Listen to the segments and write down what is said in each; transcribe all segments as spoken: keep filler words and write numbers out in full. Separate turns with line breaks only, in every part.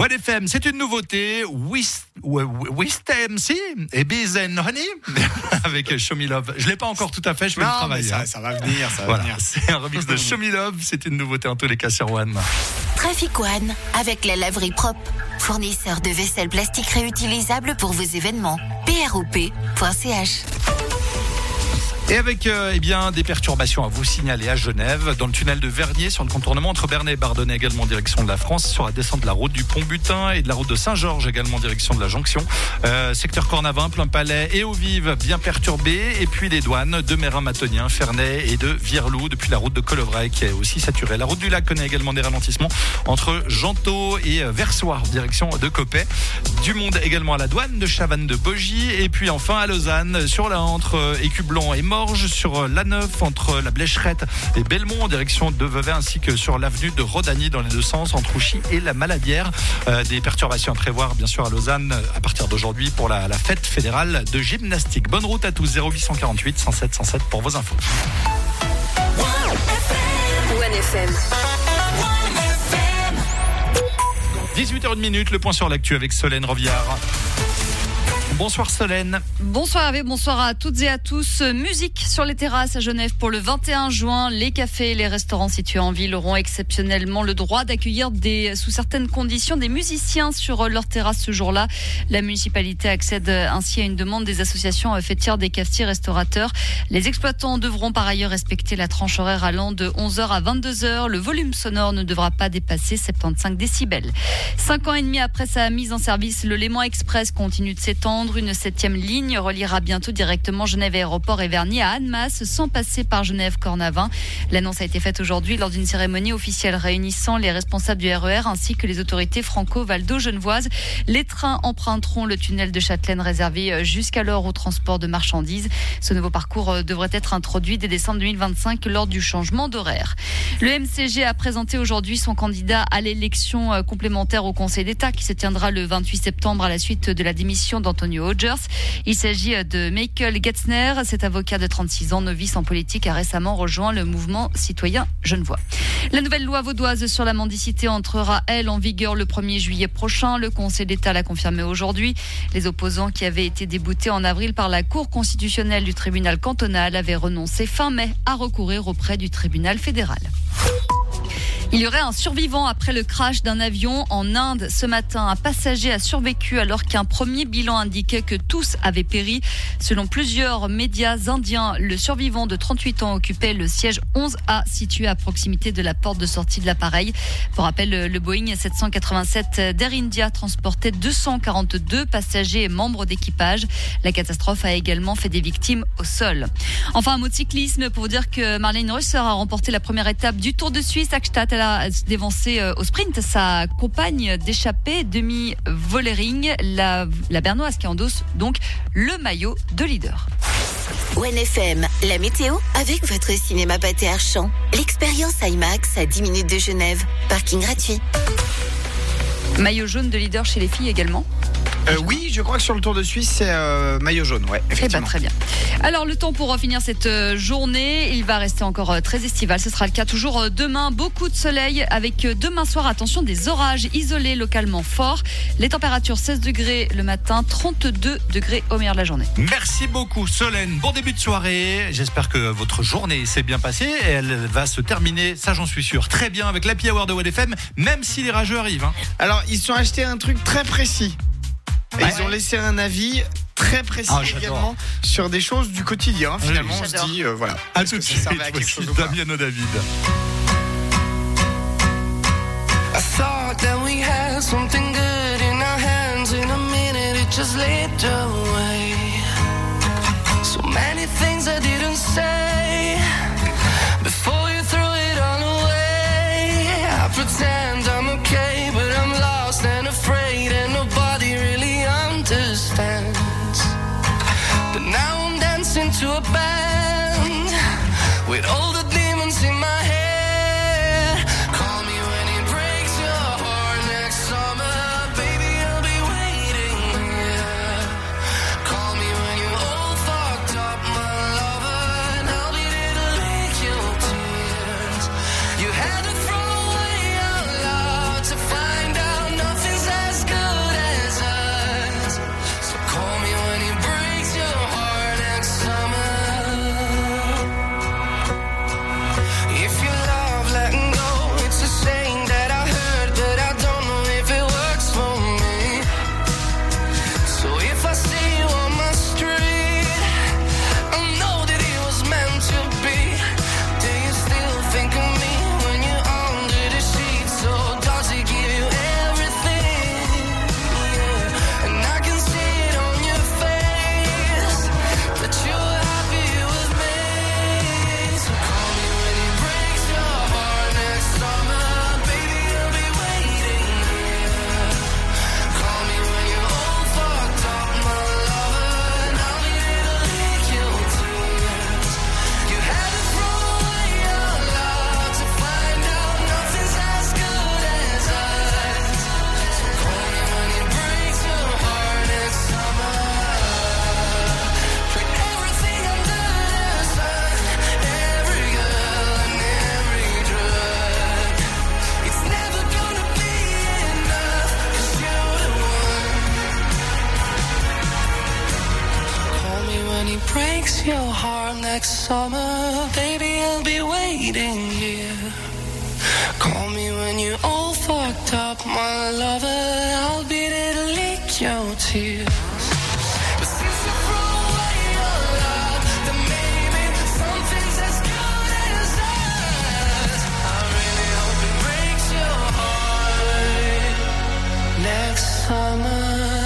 One F M, c'est une nouveauté. Wist, Wist M C et Biz and Honey avec Show Me Love. Je l'ai pas encore tout à fait, je fais
non,
le travail.
Ça,
hein.
ça va venir, ça va
voilà,
venir.
c'est un remix de Show Me Love. C'est une nouveauté en tous les cas sur One.
Trafic One, avec la laverie propre. Fournisseur de vaisselle plastique réutilisable pour vos événements. P R O P point C H.
Et avec euh, eh bien, des perturbations à vous signaler à Genève, dans le tunnel de Vernier, sur le contournement entre Bernay et Bardonnay, également en direction de la France, sur la descente de la route du Pont-Butin et de la route de Saint-Georges, également en direction de la jonction. Euh, secteur Cornavin, Plain-Palais et Eaux-Vives, bien perturbé. Et puis les douanes de Mérin-Matonien, Ferney et de Vierloup, depuis la route de Colovray, qui est aussi saturée. La route du lac connaît également des ralentissements entre Gentot et Versoix, en direction de Coppet. Du monde également à la douane de Chavannes-de-Bogie. Et puis enfin à Lausanne, sur la entre Écublon et Morges, sur l'A neuf entre la Blécherette et Belmont en direction de Vevey, ainsi que sur l'avenue de Rodagny dans les deux sens entre Ouchy et la Maladière. Euh, des perturbations à prévoir bien sûr à Lausanne à partir d'aujourd'hui pour la, la fête fédérale de gymnastique. Bonne route à tous. Zéro huit cent quarante-huit cent sept cent sept pour vos infos.
One F M.
dix-huit heures une minute, le point sur l'actu avec Solène Rovillard. Bonsoir Solène.
Bonsoir Hervé, bonsoir à toutes et à tous. Musique sur les terrasses à Genève pour le vingt et un juin. Les cafés et les restaurants situés en ville auront exceptionnellement le droit d'accueillir des, sous certaines conditions des musiciens sur leur terrasse ce jour-là. La municipalité accède ainsi à une demande des associations fêtières, des cafetiers, restaurateurs. Les exploitants devront par ailleurs respecter la tranche horaire allant de onze heures à vingt-deux heures. Le volume sonore ne devra pas dépasser soixante-quinze décibels. Cinq ans et demi après sa mise en service, le Léman Express continue de s'étendre. Une septième ligne reliera bientôt directement Genève Aéroport et Vernier à Annemasse sans passer par Genève Cornavin. L'annonce a été faite aujourd'hui lors d'une cérémonie officielle réunissant les responsables du R E R ainsi que les autorités franco-valdo-genevoises. Les trains emprunteront le tunnel de Châtelaine réservé jusqu'alors au transport de marchandises. Ce nouveau parcours devrait être introduit dès décembre deux mille vingt-cinq lors du changement d'horaire. Le M C G a présenté aujourd'hui son candidat à l'élection complémentaire au Conseil d'État qui se tiendra le vingt-huit septembre à la suite de la démission d'Antonio Hodgers. Il s'agit de Michael Getzner. Cet avocat de trente-six ans, novice en politique, a récemment rejoint le mouvement citoyen genevois. La nouvelle loi vaudoise sur la mendicité entrera, elle, en vigueur le premier juillet prochain. Le Conseil d'État l'a confirmé aujourd'hui. Les opposants qui avaient été déboutés en avril par la Cour constitutionnelle du tribunal cantonal avaient renoncé fin mai à recourir auprès du tribunal fédéral. Il y aurait un survivant après le crash d'un avion en Inde ce matin. Un passager a survécu alors qu'un premier bilan indiquait que tous avaient péri. Selon plusieurs médias indiens, le survivant de trente-huit ans occupait le siège onze A situé à proximité de la porte de sortie de l'appareil. Pour rappel, le Boeing sept cent quatre-vingt-sept d'Air India transportait deux cent quarante-deux passagers et membres d'équipage. La catastrophe a également fait des victimes au sol. Enfin, un mot de cyclisme pour vous dire que Marlene Reusser a remporté la première étape du Tour de Suisse. Axtad, elle a dévancé au sprint sa compagne d'échappée, Demi Vollering, la, la Bernoise qui endosse donc le maillot de leader.
One F M, la météo avec votre cinéma Pathé Archamps. L'expérience IMAX à dix minutes de Genève. Parking gratuit.
Maillot jaune de leader chez les filles également.
Euh, oui, je crois que sur le Tour de Suisse, c'est euh, maillot jaune, ouais, effectivement.
Eh ben, très bien. Alors, le temps pour finir cette journée, il va rester encore très estival. Ce sera le cas toujours demain. Beaucoup de soleil avec demain soir, attention, des orages isolés localement forts. Les températures seize degrés le matin, trente-deux degrés au meilleur de la journée.
Merci beaucoup Solène. Bon début de soirée. J'espère que votre journée s'est bien passée et elle va se terminer, ça j'en suis sûr, très bien avec l'Happy Hour de One F M, même si les rageux arrivent. Hein.
Alors, ils se sont achetés un truc très précis. Et
ouais.
Ils ont laissé un avis très précis
ah,
également sur des choses du quotidien. Finalement,
oui,
on se dit, euh, voilà.
À tout de suite, voici Damiano David.
I thought that we had something good in our hands. In a minute it just slipped away. So many things I didn't say before you threw it all away. I pretend I'm okay, but I'm lost and afraid, and nobody really understands. But now I'm dancing to a band with all the demons in my head. Call me when it breaks your heart next summer, baby, I'll be waiting, yeah. Call me when you're all fucked up, my lover, and I'll be there to lick your tears. You had to throw away our love to find out nothing's happening. summer, baby, I'll be waiting here. Call me when you're all fucked up, my lover. I'll be there to lick your tears. But since you threw away your love, then maybe something's as good as us. I really hope it breaks your heart next summer.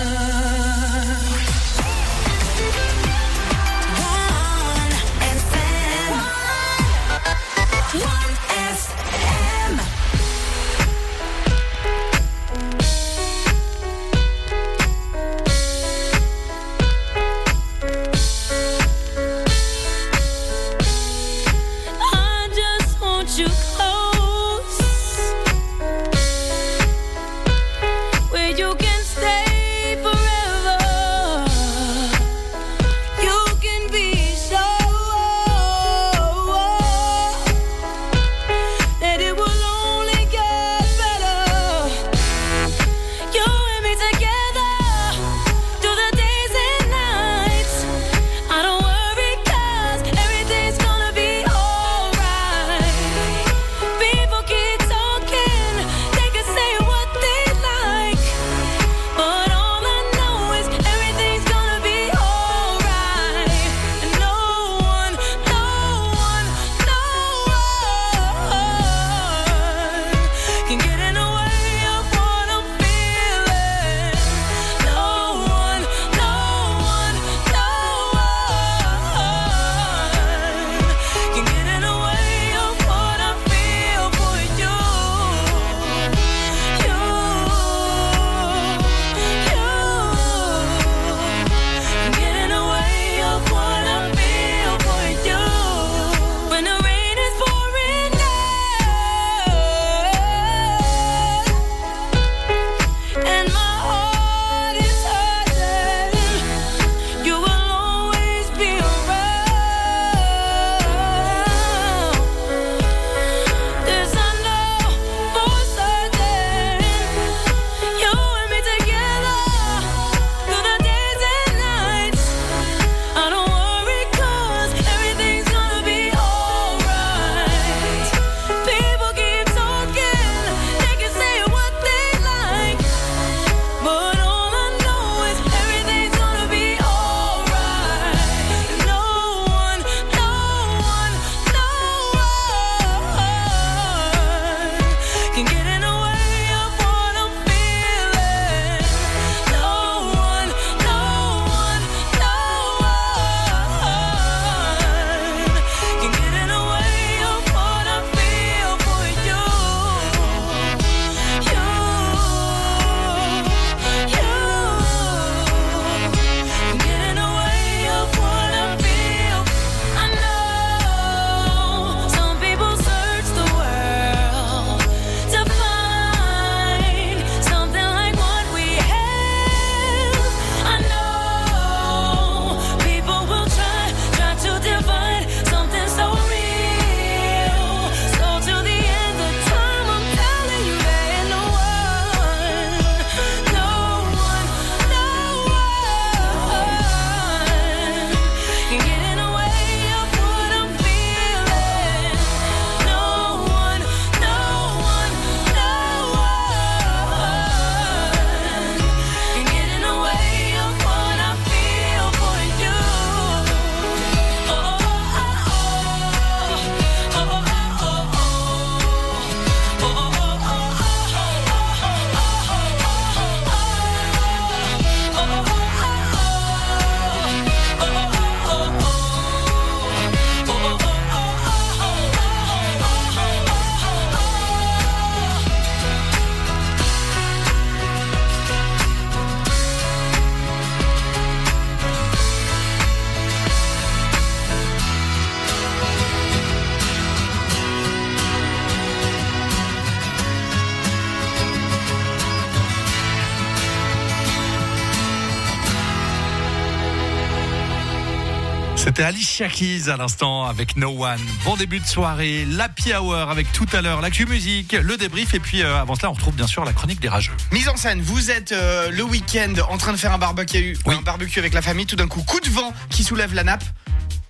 C'était Alicia Keys à l'instant avec No One. Bon début de soirée, l'Happy Hour avec tout à l'heure l'actu musique, le débrief et puis euh, avant cela on retrouve bien sûr la chronique des rageux.
Mise en scène, vous êtes euh, le week-end en train de faire un barbecue,
Oui.
un barbecue avec la famille, tout d'un coup coup de vent qui soulève la nappe.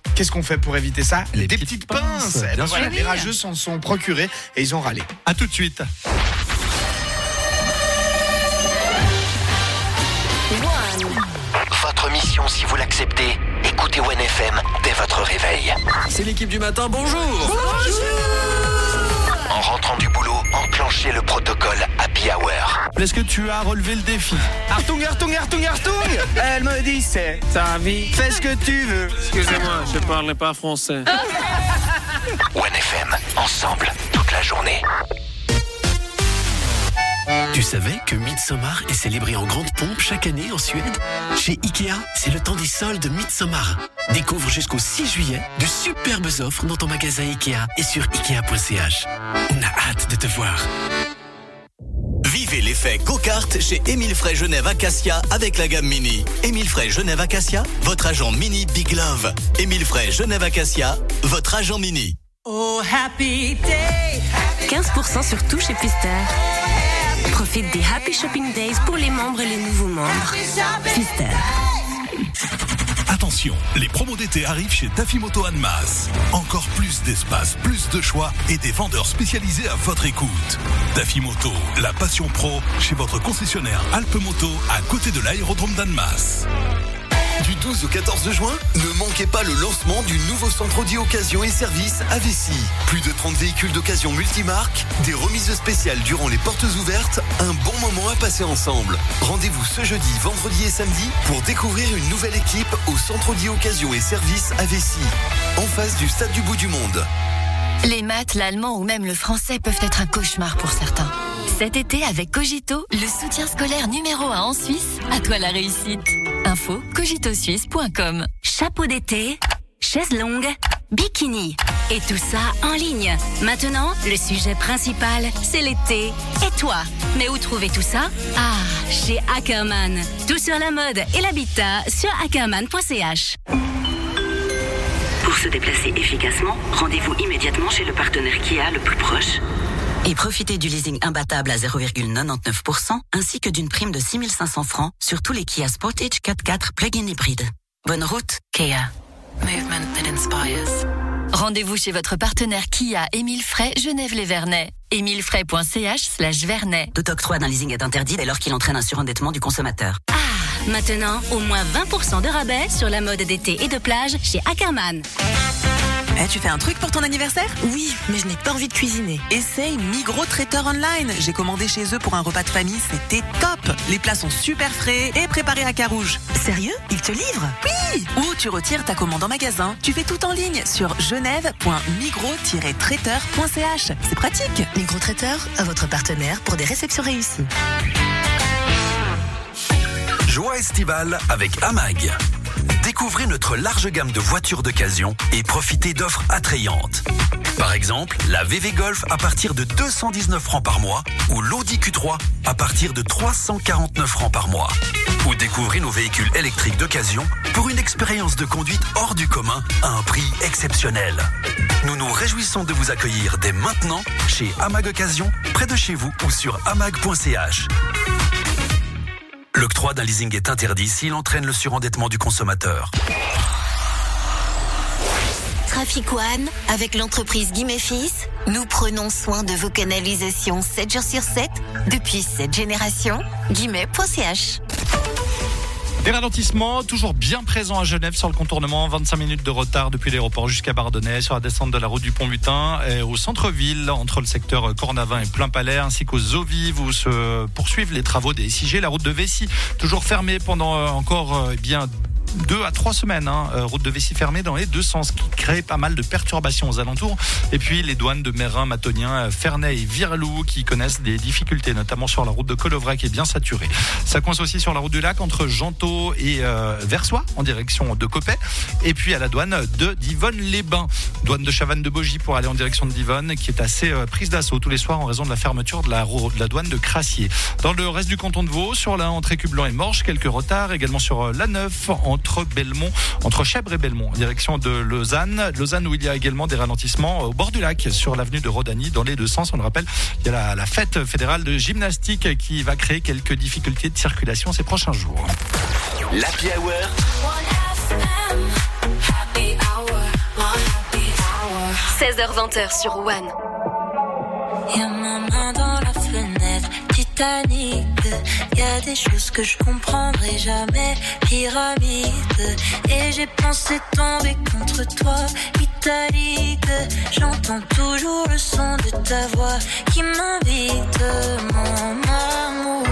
Qu'est-ce qu'on fait pour éviter ça?
Les
Des
petites
petites pinces.
pinces,
Eh ben
bien
voilà,
sûr.
les rageux s'en sont procurés et ils ont râlé.
À tout de suite.
Votre mission, si vous l'acceptez, écoutez One F M dès votre réveil.
C'est l'équipe du matin, bonjour.
En rentrant du boulot, enclenchez le protocole Happy Hour.
Est-ce que tu as relevé le défi?
Artung, Artung, Artung, Artung. Elle me dit c'est ta vie, fais ce que tu veux.
Excusez-moi, je parle pas français.
One F M, ensemble, toute la journée.
Tu savais que Midsommar est célébré en grande pompe chaque année en Suède? Chez Ikea, c'est le temps des soldes Midsommar. Découvre jusqu'au six juillet de superbes offres dans ton magasin Ikea et sur ikea point c h. On a hâte de te voir.
Vivez l'effet go-kart chez Émile Frey Genève Acacia avec la gamme Mini. Émile Frey Genève Acacia, votre agent Mini Big Love. Émile Frey Genève Acacia, votre agent Mini.
Oh, happy day. quinze pour cent sur tout chez Pfister. Profite des Happy Shopping Days pour les membres et les nouveaux membres. Pfister.
Attention, les promos d'été arrivent chez Tafimoto Annemasse. Encore plus d'espace, plus de choix et des vendeurs spécialisés à votre écoute. Tafimoto, la passion pro chez votre concessionnaire Alpemoto à côté de l'aérodrome d'Annemasse.
Du douze au quatorze juin, ne manquez pas le lancement du nouveau centre Audi Occasion et Service à Vécy. Plus de trente véhicules d'occasion multimarques, des remises spéciales durant les portes ouvertes, un bon moment à passer ensemble. Rendez-vous ce jeudi, vendredi et samedi pour découvrir une nouvelle équipe au centre Audi Occasion et Service à Vécy, en face du stade du Bout du Monde.
Les maths, l'allemand ou même le français peuvent être un cauchemar pour certains. Cet été, avec Cogito, le soutien scolaire numéro un en Suisse, à toi la réussite. Info cogito suisse point com.
Chapeau d'été, chaise longue, bikini. Et tout ça en ligne. Maintenant, le sujet principal, c'est l'été. Et toi, mais où trouver tout ça? Ah, chez Ackerman. Tout sur la mode et l'habitat sur ackerman point c h.
Pour se déplacer efficacement, rendez-vous immédiatement chez le partenaire Kia le plus proche.
Et profitez du leasing imbattable à zéro virgule quatre-vingt-dix-neuf pour cent ainsi que d'une prime de six mille cinq cents francs sur tous les Kia Sportage quatre quatre plug-in hybride. Bonne route, Kia.
Movement that inspires. Rendez-vous chez votre partenaire Kia Émile Frey, Genève-les-Vernets. émile frey point c h slash Vernet.
Tout octroi d'un leasing est interdit dès lors qu'il entraîne un surendettement du consommateur.
Ah, maintenant, au moins vingt pour cent de rabais sur la mode d'été et de plage chez Ackerman.
Eh, tu fais un truc pour ton anniversaire? Oui, mais je n'ai pas envie de cuisiner. Essaye Migros Traiteur Online. J'ai commandé chez eux pour un repas de famille, c'était top. Les plats sont super frais et préparés à Carouge. Sérieux? Ils te livrent? Oui. Ou tu retires ta commande en magasin. Tu fais tout en ligne sur genève point migros tiret traiteur point c h. C'est pratique.
Migros Traiteur, à votre partenaire pour des réceptions réussies.
Joie estivale avec Amag. Découvrez notre large gamme de voitures d'occasion et profitez d'offres attrayantes. Par exemple, la V V Golf à partir de deux cent dix-neuf francs par mois ou l'Audi Q trois à partir de trois cent quarante-neuf francs par mois. Ou découvrez nos véhicules électriques d'occasion pour une expérience de conduite hors du commun à un prix exceptionnel. Nous nous réjouissons de vous accueillir dès maintenant chez Amag Occasion, près de chez vous ou sur amag point c h. L'octroi d'un leasing est interdit s'il entraîne le surendettement du consommateur.
Trafic One, avec l'entreprise Guimé Fils, nous prenons soin de vos canalisations sept jours sur sept depuis sept générations. guimé point c h.
Des ralentissements toujours bien présents à Genève sur le contournement, vingt-cinq minutes de retard depuis l'aéroport jusqu'à Bardonnay, sur la descente de la route du Pont-Butin, et au centre-ville, entre le secteur Cornavin et Plain-Palais, ainsi qu'aux eaux vives où se poursuivent les travaux des S I G. La route de Vécy, toujours fermée pendant encore eh bien deux à trois semaines, hein, euh, route de Vécy fermée dans les deux sens, ce qui crée pas mal de perturbations aux alentours. Et puis les douanes de Mérin, Matonien, Ferney et Virlou qui connaissent des difficultés, notamment sur la route de Colovray qui est bien saturée. Ça coince aussi sur la route du lac entre Gentot et euh, Versoix en direction de Coppet. Et puis à la douane de Divonne-les-Bains, douane de Chavannes-de-Bogie pour aller en direction de Divonne, qui est assez euh, prise d'assaut tous les soirs en raison de la fermeture de la, de la douane de Crassier. Dans le reste du canton de Vaud, sur la entre Écublanc et Morges, quelques retards également sur euh, la Neuf, en entre Belmont, entre Chèvre et Belmont, en direction de Lausanne. Lausanne où il y a également des ralentissements au bord du lac, sur l'avenue de Rodani, dans les deux sens. On le rappelle, il y a la, la fête fédérale de gymnastique qui va créer quelques difficultés de circulation ces prochains jours.
L'Happy Hour.
Happy hour.
seize heures vingt sur One.
Y'a ma main dans la fenêtre, Titanic. Y'a des choses que je comprendrai jamais, pyramide. Et j'ai pensé tomber contre toi, italique. J'entends toujours le son de ta voix qui m'invite, mon amour.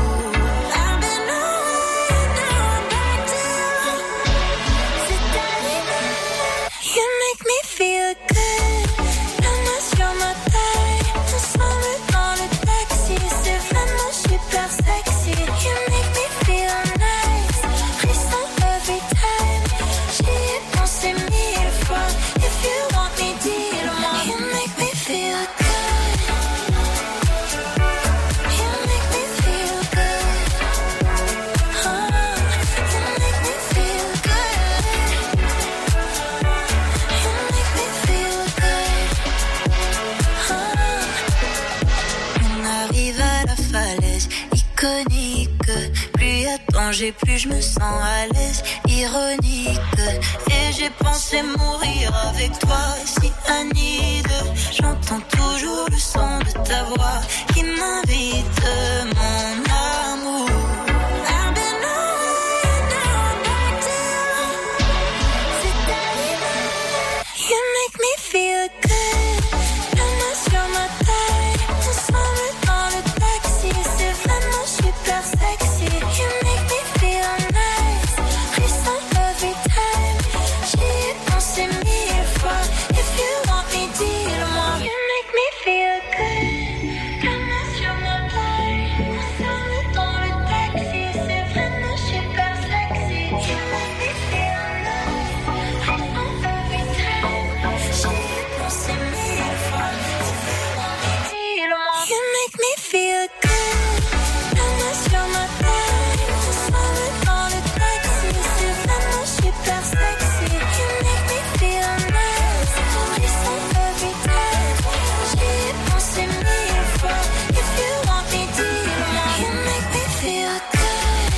You make me feel good. La main sur ma taille, ensemble dans le taxi, c'est vraiment super sexy. You make me feel nice, frisson every time. J'y ai pensé mille fois. If you want me, dis-le-moi. You make me feel good. You make me feel good. Oh, you make me feel good. Iconique, plus y a de danger, plus je me sens à l'aise, ironique. Et j'ai pensé mourir avec toi, si Anide. J'entends toujours le son de ta voix qui m'invite, mon amour. I've been on, now back to c'est Anide. You make me feel good. La main sur ma taille, ensemble dans le taxi, c'est vraiment super sexy. You make me feel nice, frisson every time. J'y ai pensé mille fois. If you want me, dis-le-moi. You make me feel good. La main sur ma taille, ensemble dans le taxi, c'est vraiment super sexy. You make me feel nice, frisson every time. J'y ai pensé mille fois. If you want me, dis-le-moi. You make me feel good. La main sur ma taille, ensemble dans le taxi, c'est vraiment super sexy. You make me feel nice, frisson every time. J'y ai pensé mille fois. If you want me, dis-le-moi. You make me feel good.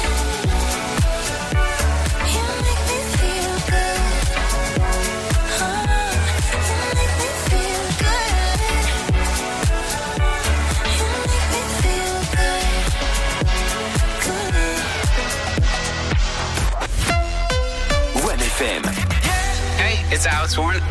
You make me feel good. Oh, you make me feel good. You make me feel good.
One F M.
Hey, it's Alex Warren.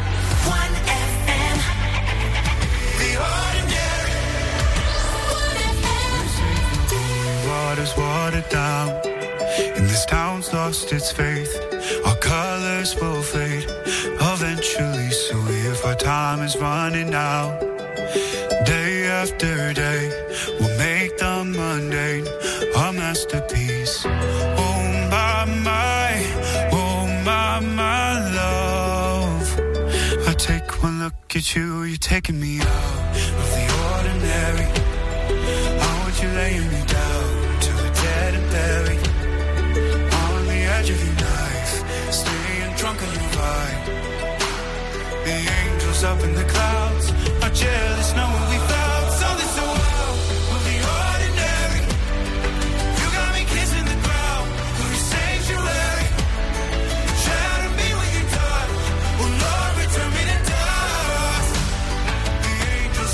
Water's watered down, and this town's lost its faith. Our colors will fade eventually. So if our time is running out, day after day, we'll make the mundane our masterpiece. Oh my, my, oh my, my love. I take one look at you, you're taking me out of the ordinary. I want you laying me down to a dead and buried on the edge of your knife, staying drunk on your vibe. The angels up in the clouds are jealous knowing we found something so wild of the ordinary. You got me kissing the ground of your sanctuary. Shatter me with your touch, oh Lord, return me to dust. The angels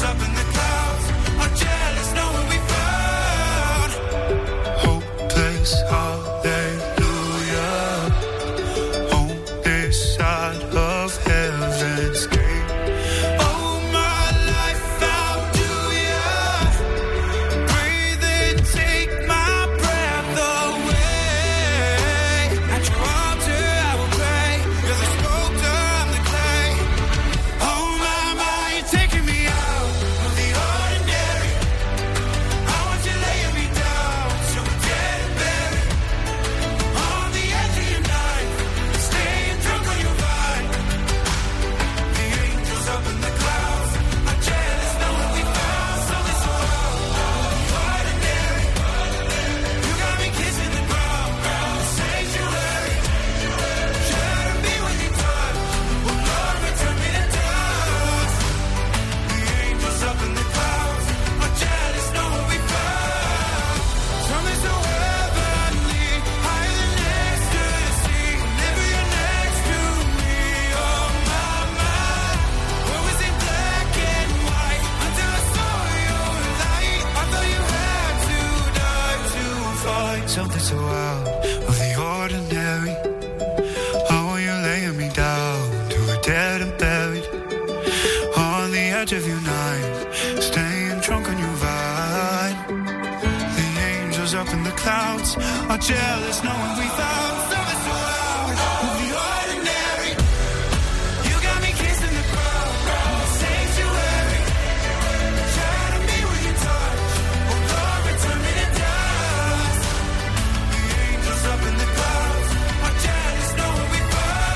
up in the clouds are jealous knowing we found something so out of the ordinary. You got me kissing the crowd, sanctuary. Try to me with your touch, oh Lord, return me to dust. The angels up in the clouds are jealous knowing we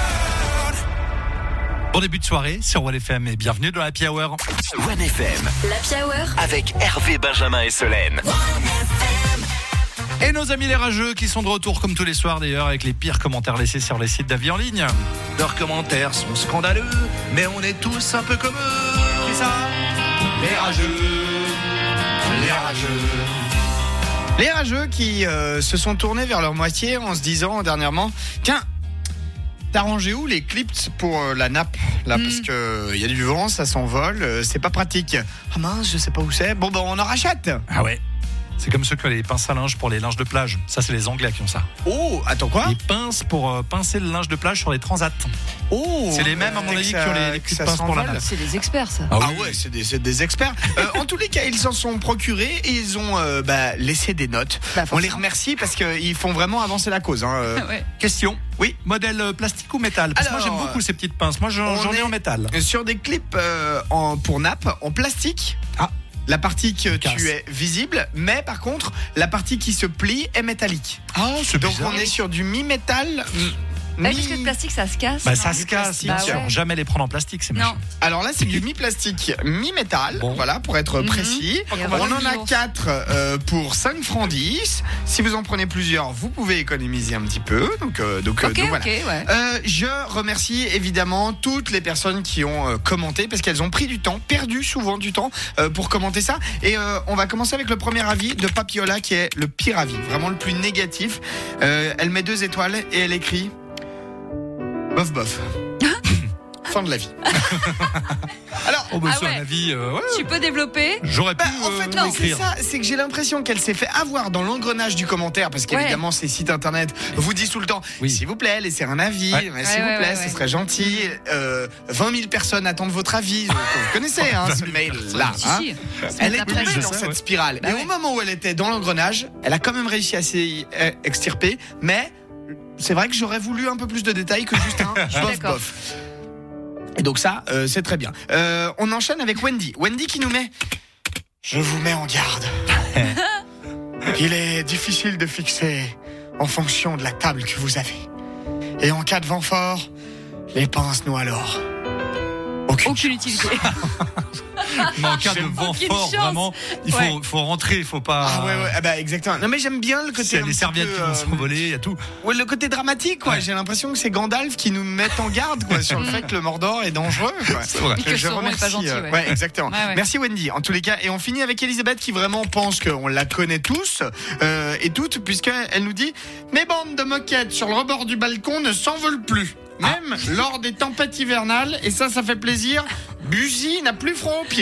found.
Bon début de soirée sur One F M et bienvenue dans l'Happy Hour.
One F M.
L'Happy Hour
Avec Hervé, Benjamin et Solène.
Et nos amis les rageux qui sont de retour comme tous les soirs d'ailleurs avec les pires commentaires laissés sur les sites d'avis en ligne.
Leurs commentaires sont scandaleux, mais on est tous un peu comme eux.
Qui ça ?
Les rageux. Les rageux.
Les rageux qui euh, se sont tournés vers leur moitié en se disant dernièrement, tiens, t'as rangé où les clips pour euh, la nappe là,
Mm.
parce que il y a du vent, ça s'envole, euh, c'est pas pratique. Ah mince, je sais pas où c'est. Bon ben on en rachète.
Ah ouais. C'est comme ceux qui ont les pinces à linge pour les linges de plage. Ça, c'est les Anglais qui ont ça.
Oh, attends quoi ?
Les pinces pour euh, pincer le linge de plage sur les transats.
Oh,
c'est les mêmes à mon avis qui ont les, les petites
ça
pinces pour la
s'envole.
nappe.
C'est des experts, ça.
Ah, oui. ouais, c'est des, c'est des experts. Euh, en tous les cas, ils s'en sont procurés et ils ont euh, bah, laissé des notes.
Bah,
on les remercie parce qu'ils font vraiment avancer la cause. Hein. Euh,
Ouais.
Question.
Oui.
Modèle euh, plastique ou métal ? Parce que moi,
Alors,
j'aime beaucoup ces petites pinces. Moi, j'en,
on
j'en ai
est
en métal.
Sur des clips euh, en, pour nappe en plastique.
Ah.
La partie que
Casse.
tu es visible, mais par contre, la partie qui se plie est métallique.
Ah, c'est
Donc
bizarre.
on est sur du mi-métal.
Bah, parce que le plastique, ça se casse.
Bah, ça
hein.
se casse, bien
Bah
sûr.
ouais.
Jamais les prendre en plastique, c'est
Non.
machin.
Alors là, c'est du mi-plastique, mi-métal,
Bon.
voilà, pour être
Mhm.
précis.
Et
On
voilà,
en a
mille
quatre euh, pour cinq francs dix. Si vous en prenez plusieurs, vous pouvez économiser un petit peu. Donc, euh, donc, euh,
Ok,
donc
ok,
voilà.
ouais.
Euh, je remercie évidemment toutes les personnes qui ont euh, commenté parce qu'elles ont pris du temps, perdu souvent du temps euh, pour commenter ça. Et euh, on va commencer avec le premier avis de Papiola qui est le pire avis, vraiment le plus négatif. Euh, elle met deux étoiles et elle écrit bof bof. Fin de la vie. Alors,
Oh, bah,
Ah
c'est
ouais.
un avis. euh, ouais.
Tu peux développer.
J'aurais pu.
Bah, en fait,
euh,
non, c'est
l'écrire.
ça, c'est que j'ai l'impression qu'elle s'est fait avoir dans l'engrenage du commentaire, parce qu'évidemment, ces sites internet vous disent tout le temps,
Oui.
s'il vous plaît, laissez un avis,
Ouais.
mais s'il
Ouais,
vous
ouais,
plaît,
ouais,
ce
ouais.
serait gentil. Euh, vingt mille personnes attendent votre avis. Donc, vous connaissez hein, ce mail-là.
Si,
hein.
si.
Elle est
Oui,
tombée
je
dans
sais,
cette
ouais.
spirale.
Bah
Et
ouais.
au moment où elle était dans l'engrenage, elle a quand même réussi à s'y euh, extirper, mais c'est vrai que j'aurais voulu un peu plus de détails que juste un bof
D'accord.
bof. Et donc ça, euh, c'est très bien. Euh, on enchaîne avec Wendy. Wendy qui nous met... Je vous mets en garde. Il est difficile de fixer en fonction de la table que vous avez. Et en cas de vent fort, les pinces noient alors. Aucune,
Aucune utilité.
Mais en cas de vent
Aucune
fort,
chance.
vraiment, il faut,
Ouais.
faut rentrer, il faut pas.
Ah ouais, ouais, ah bah exactement. Non mais j'aime bien le côté...
C'est
un
les
petit
serviettes
peu,
qui vont
euh,
s'envoler, il y a tout.
Ouais, le côté dramatique, quoi.
Ouais.
J'ai l'impression que c'est Gandalf qui nous met en garde, quoi, sur le fait que le Mordor est dangereux, quoi.
C'est vrai.
Et que
Je
Sauron est
remercie,
pas gentil,
euh,
ouais.
exactement.
Ouais, ouais.
Merci Wendy, en tous les cas. Et on finit avec Elisabeth qui vraiment pense qu'on la connaît tous euh, et toutes, puisqu'elle nous dit « Mes bandes de moquettes sur le rebord du balcon ne s'envolent plus. Même lors des tempêtes hivernales, et ça, ça fait plaisir, Buzy n'a plus front aux pieds. »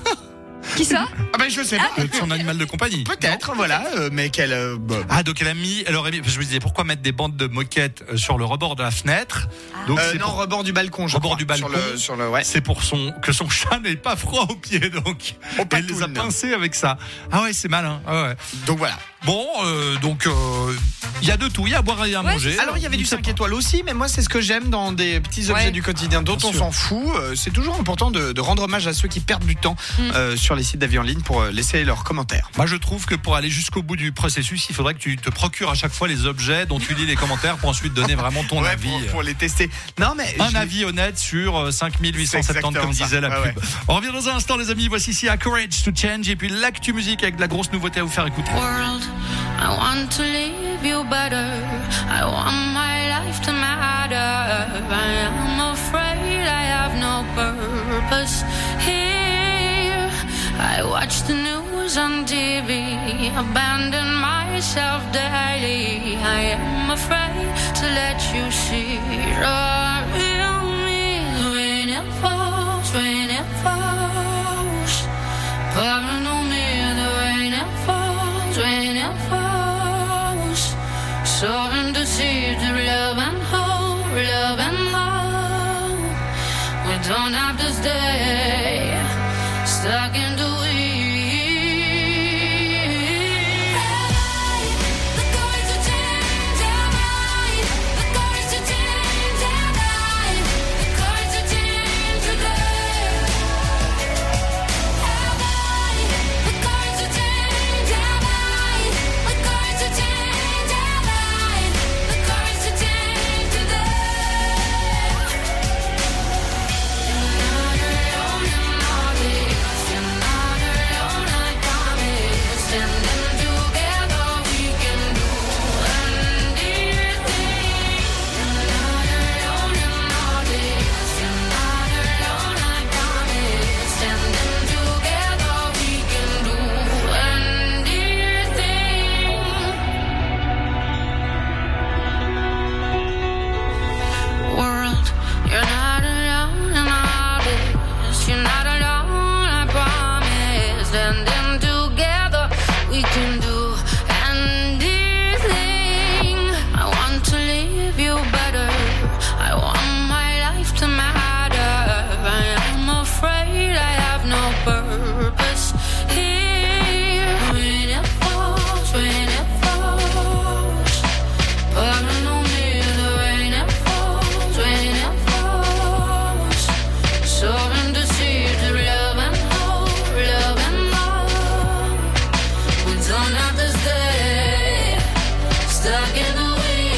Qui ça?
Ah ben je sais pas.
Avec son animal de compagnie.
Peut-être, voilà, euh, mais qu'elle... euh, bah,
Ah, donc elle a mis, elle aurait mis, je me disais pourquoi mettre des bandes de moquettes euh, sur le rebord de la fenêtre. Donc
euh,
c'est
non,
pour,
rebord du balcon, je
rebord
crois,
du balcon.
Sur le, sur le, ouais.
c'est pour son, que son chat n'ait pas froid aux pieds, donc.
Au
Elle les a
patoune.
pincés avec ça. Ah ouais, c'est malin. Ah ouais.
Donc voilà.
Bon, euh, donc, il y a de tout, il y a à boire et à
Ouais,
manger.
Alors il y avait du
Je sais
cinq étoiles aussi, mais moi c'est ce que j'aime dans des petits objets
Ouais.
du quotidien dont
Bien
on
sûr.
s'en fout. Euh, C'est toujours important de, de rendre hommage à ceux qui perdent du temps
Mm.
euh, sur les sites d'avis en ligne pour euh, laisser leurs commentaires.
Moi, je trouve que pour aller jusqu'au bout du processus, il faudrait que tu te procures à chaque fois les objets dont tu lis les commentaires pour ensuite donner vraiment ton
Ouais,
avis.
pour, pour les tester. Non mais
Un
je-
avis honnête sur euh, cinq mille huit cent
C'est
soixante-dix comme
exactement
disait la
ça. Ouais,
pub. On revient dans un instant les amis, voici ici à Courage to Change et puis l'actu musique avec de la grosse nouveauté à vous faire écouter.
World, I want to leave you better. I want my life to matter. I am afraid I have no purpose here. I watch the news on T V, abandon myself daily. I am afraid to let you see the real me. When it falls, when it falls, pouring on me, the rain it falls, when it falls. Soaring to seas of love and hope, love and hope. We don't have to stay stuck in the weeds. standing together, we can do anything. I want to leave you better. I want my life to matter. I am afraid I have no purpose here. When it falls, when it falls, pouring on me the rain. It falls, when it falls, soaring the seeds of love and hope, love and love. We don't have to stay stuck in the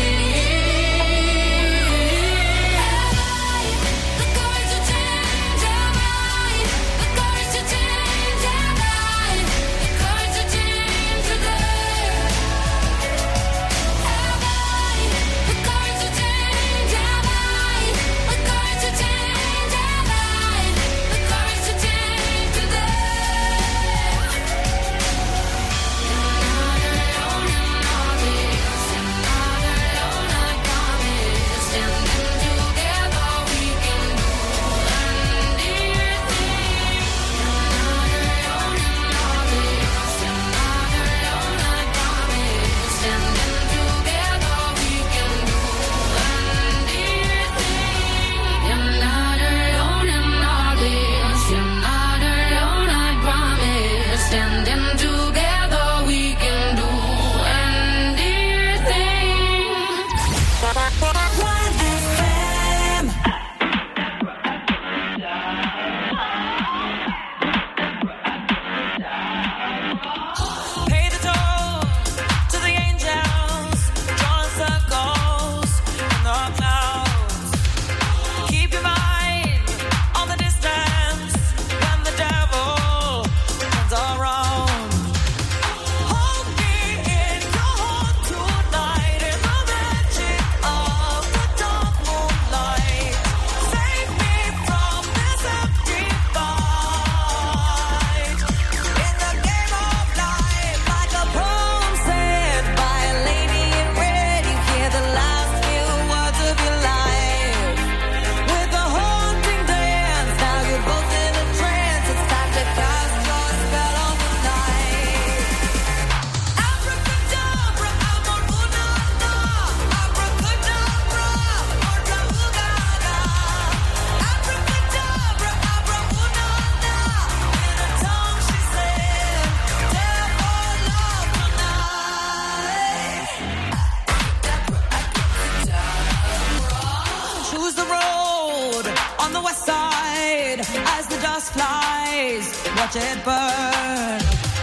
watch it burn.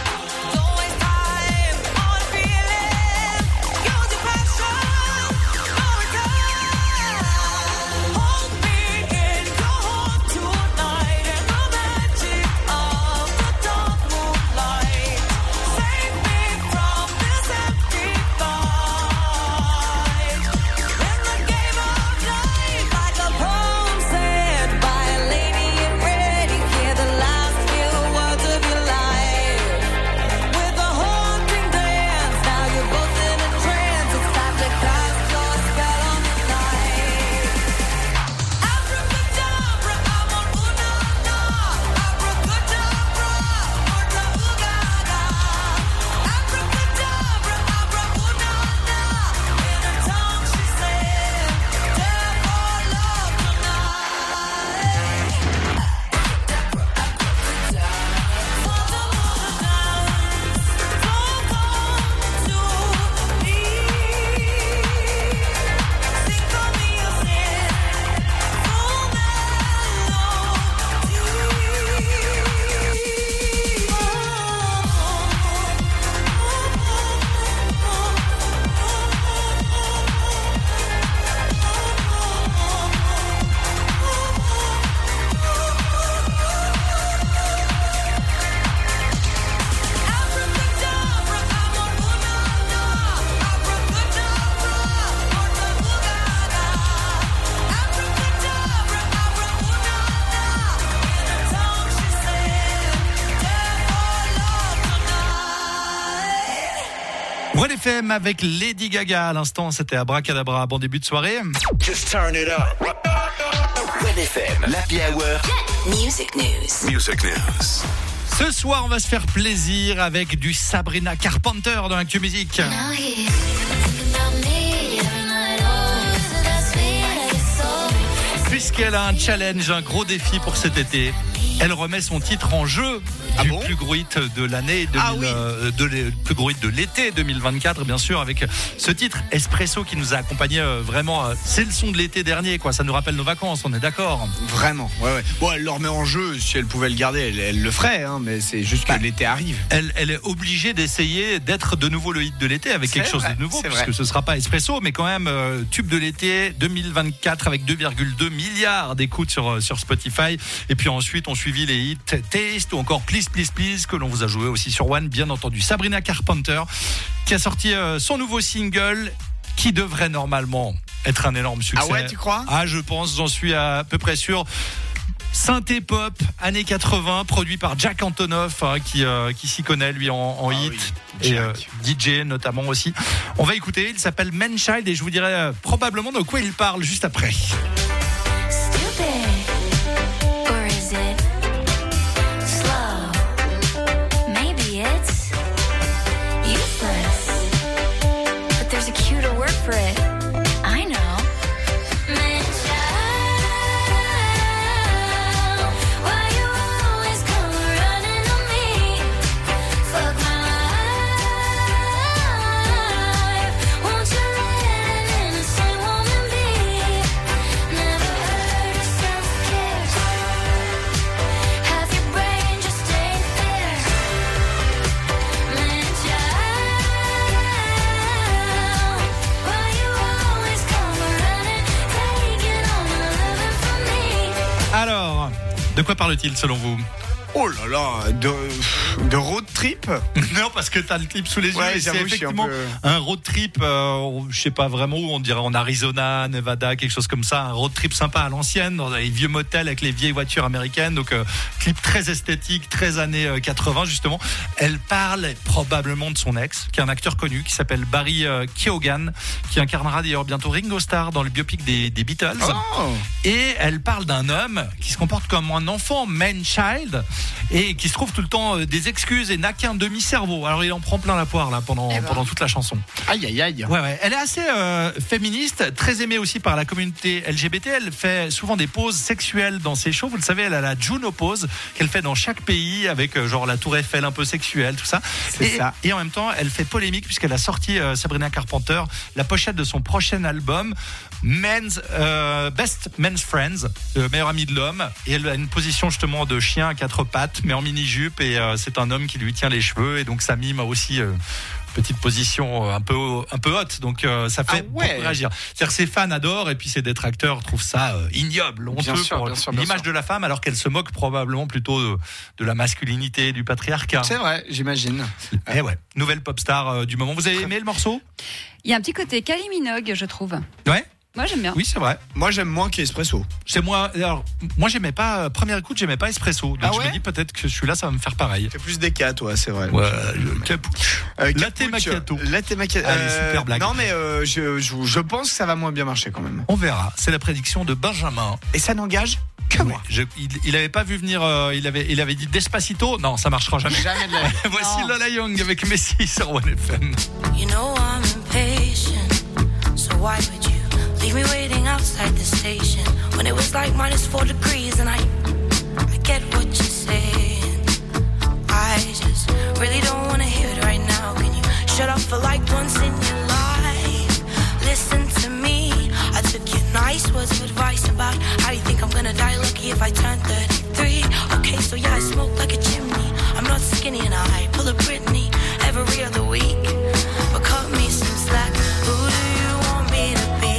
One F M avec Lady Gaga à l'instant, c'était Abracadabra. Bon début de soirée.
Just turn it up. One F M, l'Happy Hour.
Music News.
Music News.
Ce soir, on va se faire plaisir avec du Sabrina Carpenter dans l'actu musique. Puisqu'elle a un challenge, un gros défi pour cet été, elle remet son titre en jeu
ah
du
bon
plus gros hit de l'année, deux mille,
ah oui.
euh, de le plus gros hit de l'été deux mille vingt-quatre, bien sûr, avec ce titre Espresso qui nous a accompagnés euh, vraiment. Euh, c'est le son de l'été dernier, quoi. Ça nous rappelle nos vacances, on est d'accord.
Vraiment, ouais, ouais. Bon, elle le remet en jeu. Si elle pouvait le garder, elle, elle le ferait, hein, mais c'est juste que bah, l'été arrive.
Elle, elle est obligée d'essayer d'être de nouveau le hit de l'été avec c'est quelque vrai, chose de nouveau, puisque vrai. ce sera pas Espresso, mais quand même euh, tube de l'été deux mille vingt-quatre avec deux virgule deux milliards d'écoutes sur sur Spotify. Et puis ensuite, on suivi les hits Taste ou encore Please Please Please que l'on vous a joué aussi sur One, bien entendu. Sabrina Carpenter qui a sorti euh, son nouveau single qui devrait normalement être un énorme succès.
Ah ouais, tu crois ?
Ah, je pense, j'en suis à peu près sûr. Synthé pop, années quatre-vingts, produit par Jack Antonoff, hein, qui, euh, qui s'y connaît, lui, en, en
ah
hit.
Oui,
et euh, D J notamment aussi. On va écouter, il s'appelle Manchild et je vous dirai euh, probablement de quoi il parle juste après.
For it. I know. Why you always come running on me? Fuck my life. Won't you let an innocent woman be? Never heard of self-care. Half your brain just ain't there. Man,
alors, de quoi parle-t-il selon vous ?
Oh là là, de, de road trip ?
Non, parce que t'as le clip sous les yeux
ouais,
et c'est effectivement un, peu... un road trip, euh, je sais pas vraiment où, on dirait en Arizona, Nevada, quelque chose comme ça, un road trip sympa à l'ancienne, dans les vieux motels avec les vieilles voitures américaines, donc euh, clip très esthétique, très années quatre-vingts justement. Elle parle probablement de son ex, qui est un acteur connu, qui s'appelle Barry euh, Keoghan, qui incarnera d'ailleurs bientôt Ringo Starr dans le biopic des, des Beatles.
Oh.
Et elle parle d'un homme qui se comporte comme un enfant, man-child, et qui se trouve tout le temps euh, des excuses et n'a qu'un demi-cerveau. Alors il en prend plein la poire là pendant, eh ben. pendant toute la chanson.
Aïe aïe aïe.
Ouais, ouais. Elle est assez euh, féministe, très aimée aussi par la communauté L G B T. Elle fait souvent des poses sexuelles dans ses shows. Vous le savez, elle a la Juno pose qu'elle fait dans chaque pays avec euh, genre la Tour Eiffel un peu sexuelle, tout ça.
C'est
et,
ça.
Et en même temps, elle fait polémique puisqu'elle a sorti euh, Sabrina Carpenter la pochette de son prochain album Men's euh, Best Men's Friends, le meilleur ami de l'homme. Et elle a une position justement de chien à quatre pattes, mais en mini-jupe. Et euh, c'est un homme qui lui tient les cheveux. Et donc ça mime aussi euh, petite position un peu un peu haute. Donc euh, ça fait
ah ouais.
beaucoup réagir. C'est-à-dire que ses fans adorent et puis ses détracteurs trouvent ça euh, ignoble, honteux
bien sûr,
pour
bien sûr, bien
l'image
sûr.
de la femme, alors qu'elle se moque probablement plutôt de, de la masculinité, du patriarcat.
C'est vrai, j'imagine.
Et ouais, nouvelle pop star euh, du moment. Vous avez aimé le morceau ?
Il y a un petit côté Kylie Minogue, je trouve.
Ouais.
Moi j'aime bien.
Oui, c'est vrai.
Moi j'aime moins qu'Espresso.
C'est moi. Alors moi j'aimais pas. Euh, première écoute, j'aimais pas Espresso. Donc
ah
je
ouais
me dis peut-être que celui-là ça va me faire pareil.
C'est plus des cas, toi, c'est vrai.
Ouais. Capouche.
Euh,
Latte macchiato.
Latte macchiato.
Allez, super blague.
Non mais euh, je, je, je pense que ça va moins bien marcher quand même.
On verra. C'est la prédiction de Benjamin.
Et ça n'engage que moi.
Je, il, il avait pas vu venir. Euh, il avait, il avait dit Despacito. Non, ça marchera jamais.
Jamais de la vie.
Voici Lola Young avec Messi sur One F M.
You know I'm impatient, so why would you leave me waiting outside the station when it was like minus four degrees and I, I get what you're saying. I just really don't want to hear it right now. Can you shut up for like once in your life? Listen to me. I took your nice words of advice about how you think I'm gonna die lucky if I turn thirty-three. Okay, so yeah, I smoke like a chimney. I'm not skinny and I pull a Britney every other week. But cut me some slack. Who do you want me to be?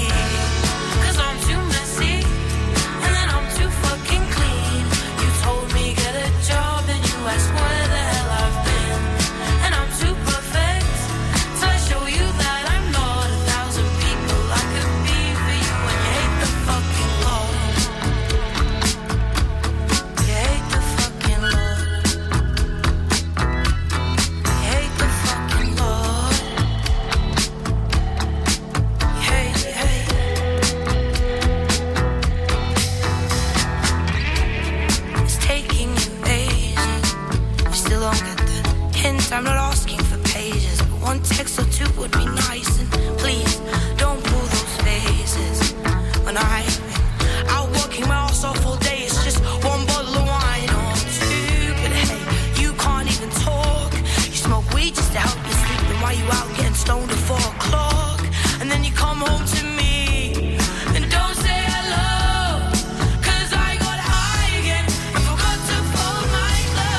Hint, I'm not asking for pages, but one text or two would be nice. And please, don't pull those faces. When I, out working my ass off all day, it's just one bottle of wine. Oh, I'm stupid, hey, you can't even talk. You smoke weed just to help you sleep, and why you out getting stoned at four o'clock? And then you come home to me, and don't say hello, cause I got high again and forgot to fold my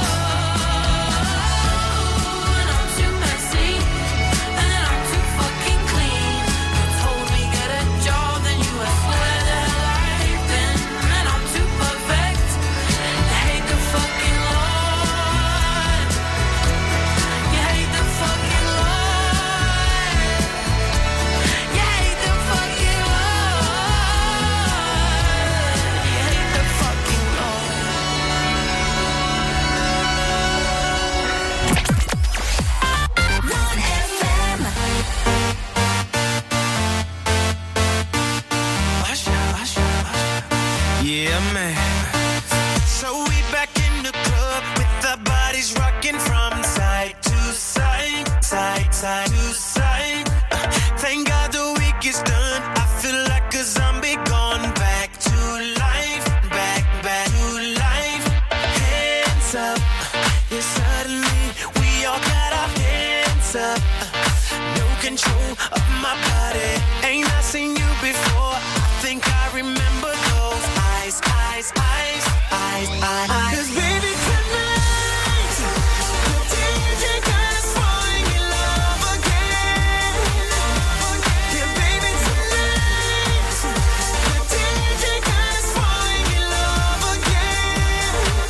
clothes. And I'm too messy, and I'm too fucking clean. You told me get a job, then you asked where the hell I've been. And I'm too perfect, I hate the fucking Lord. You hate the fucking Lord. You hate the fucking Lord. You hate the fucking Lord. one F M.
Yeah, man. So we back in the club with our bodies rocking from side to side, side, side to side. Uh, Thank God the week is done. I feel like a zombie gone back to life, back, back to life. Hands up, yeah, suddenly we all got our hands up. Uh, No control of my body. Ain't I seen you before? I think I remember those eyes, eyes, eyes, eyes, eyes. Cause baby tonight, the D J got us falling in love again. Yeah, baby tonight, the D J got us falling in love again.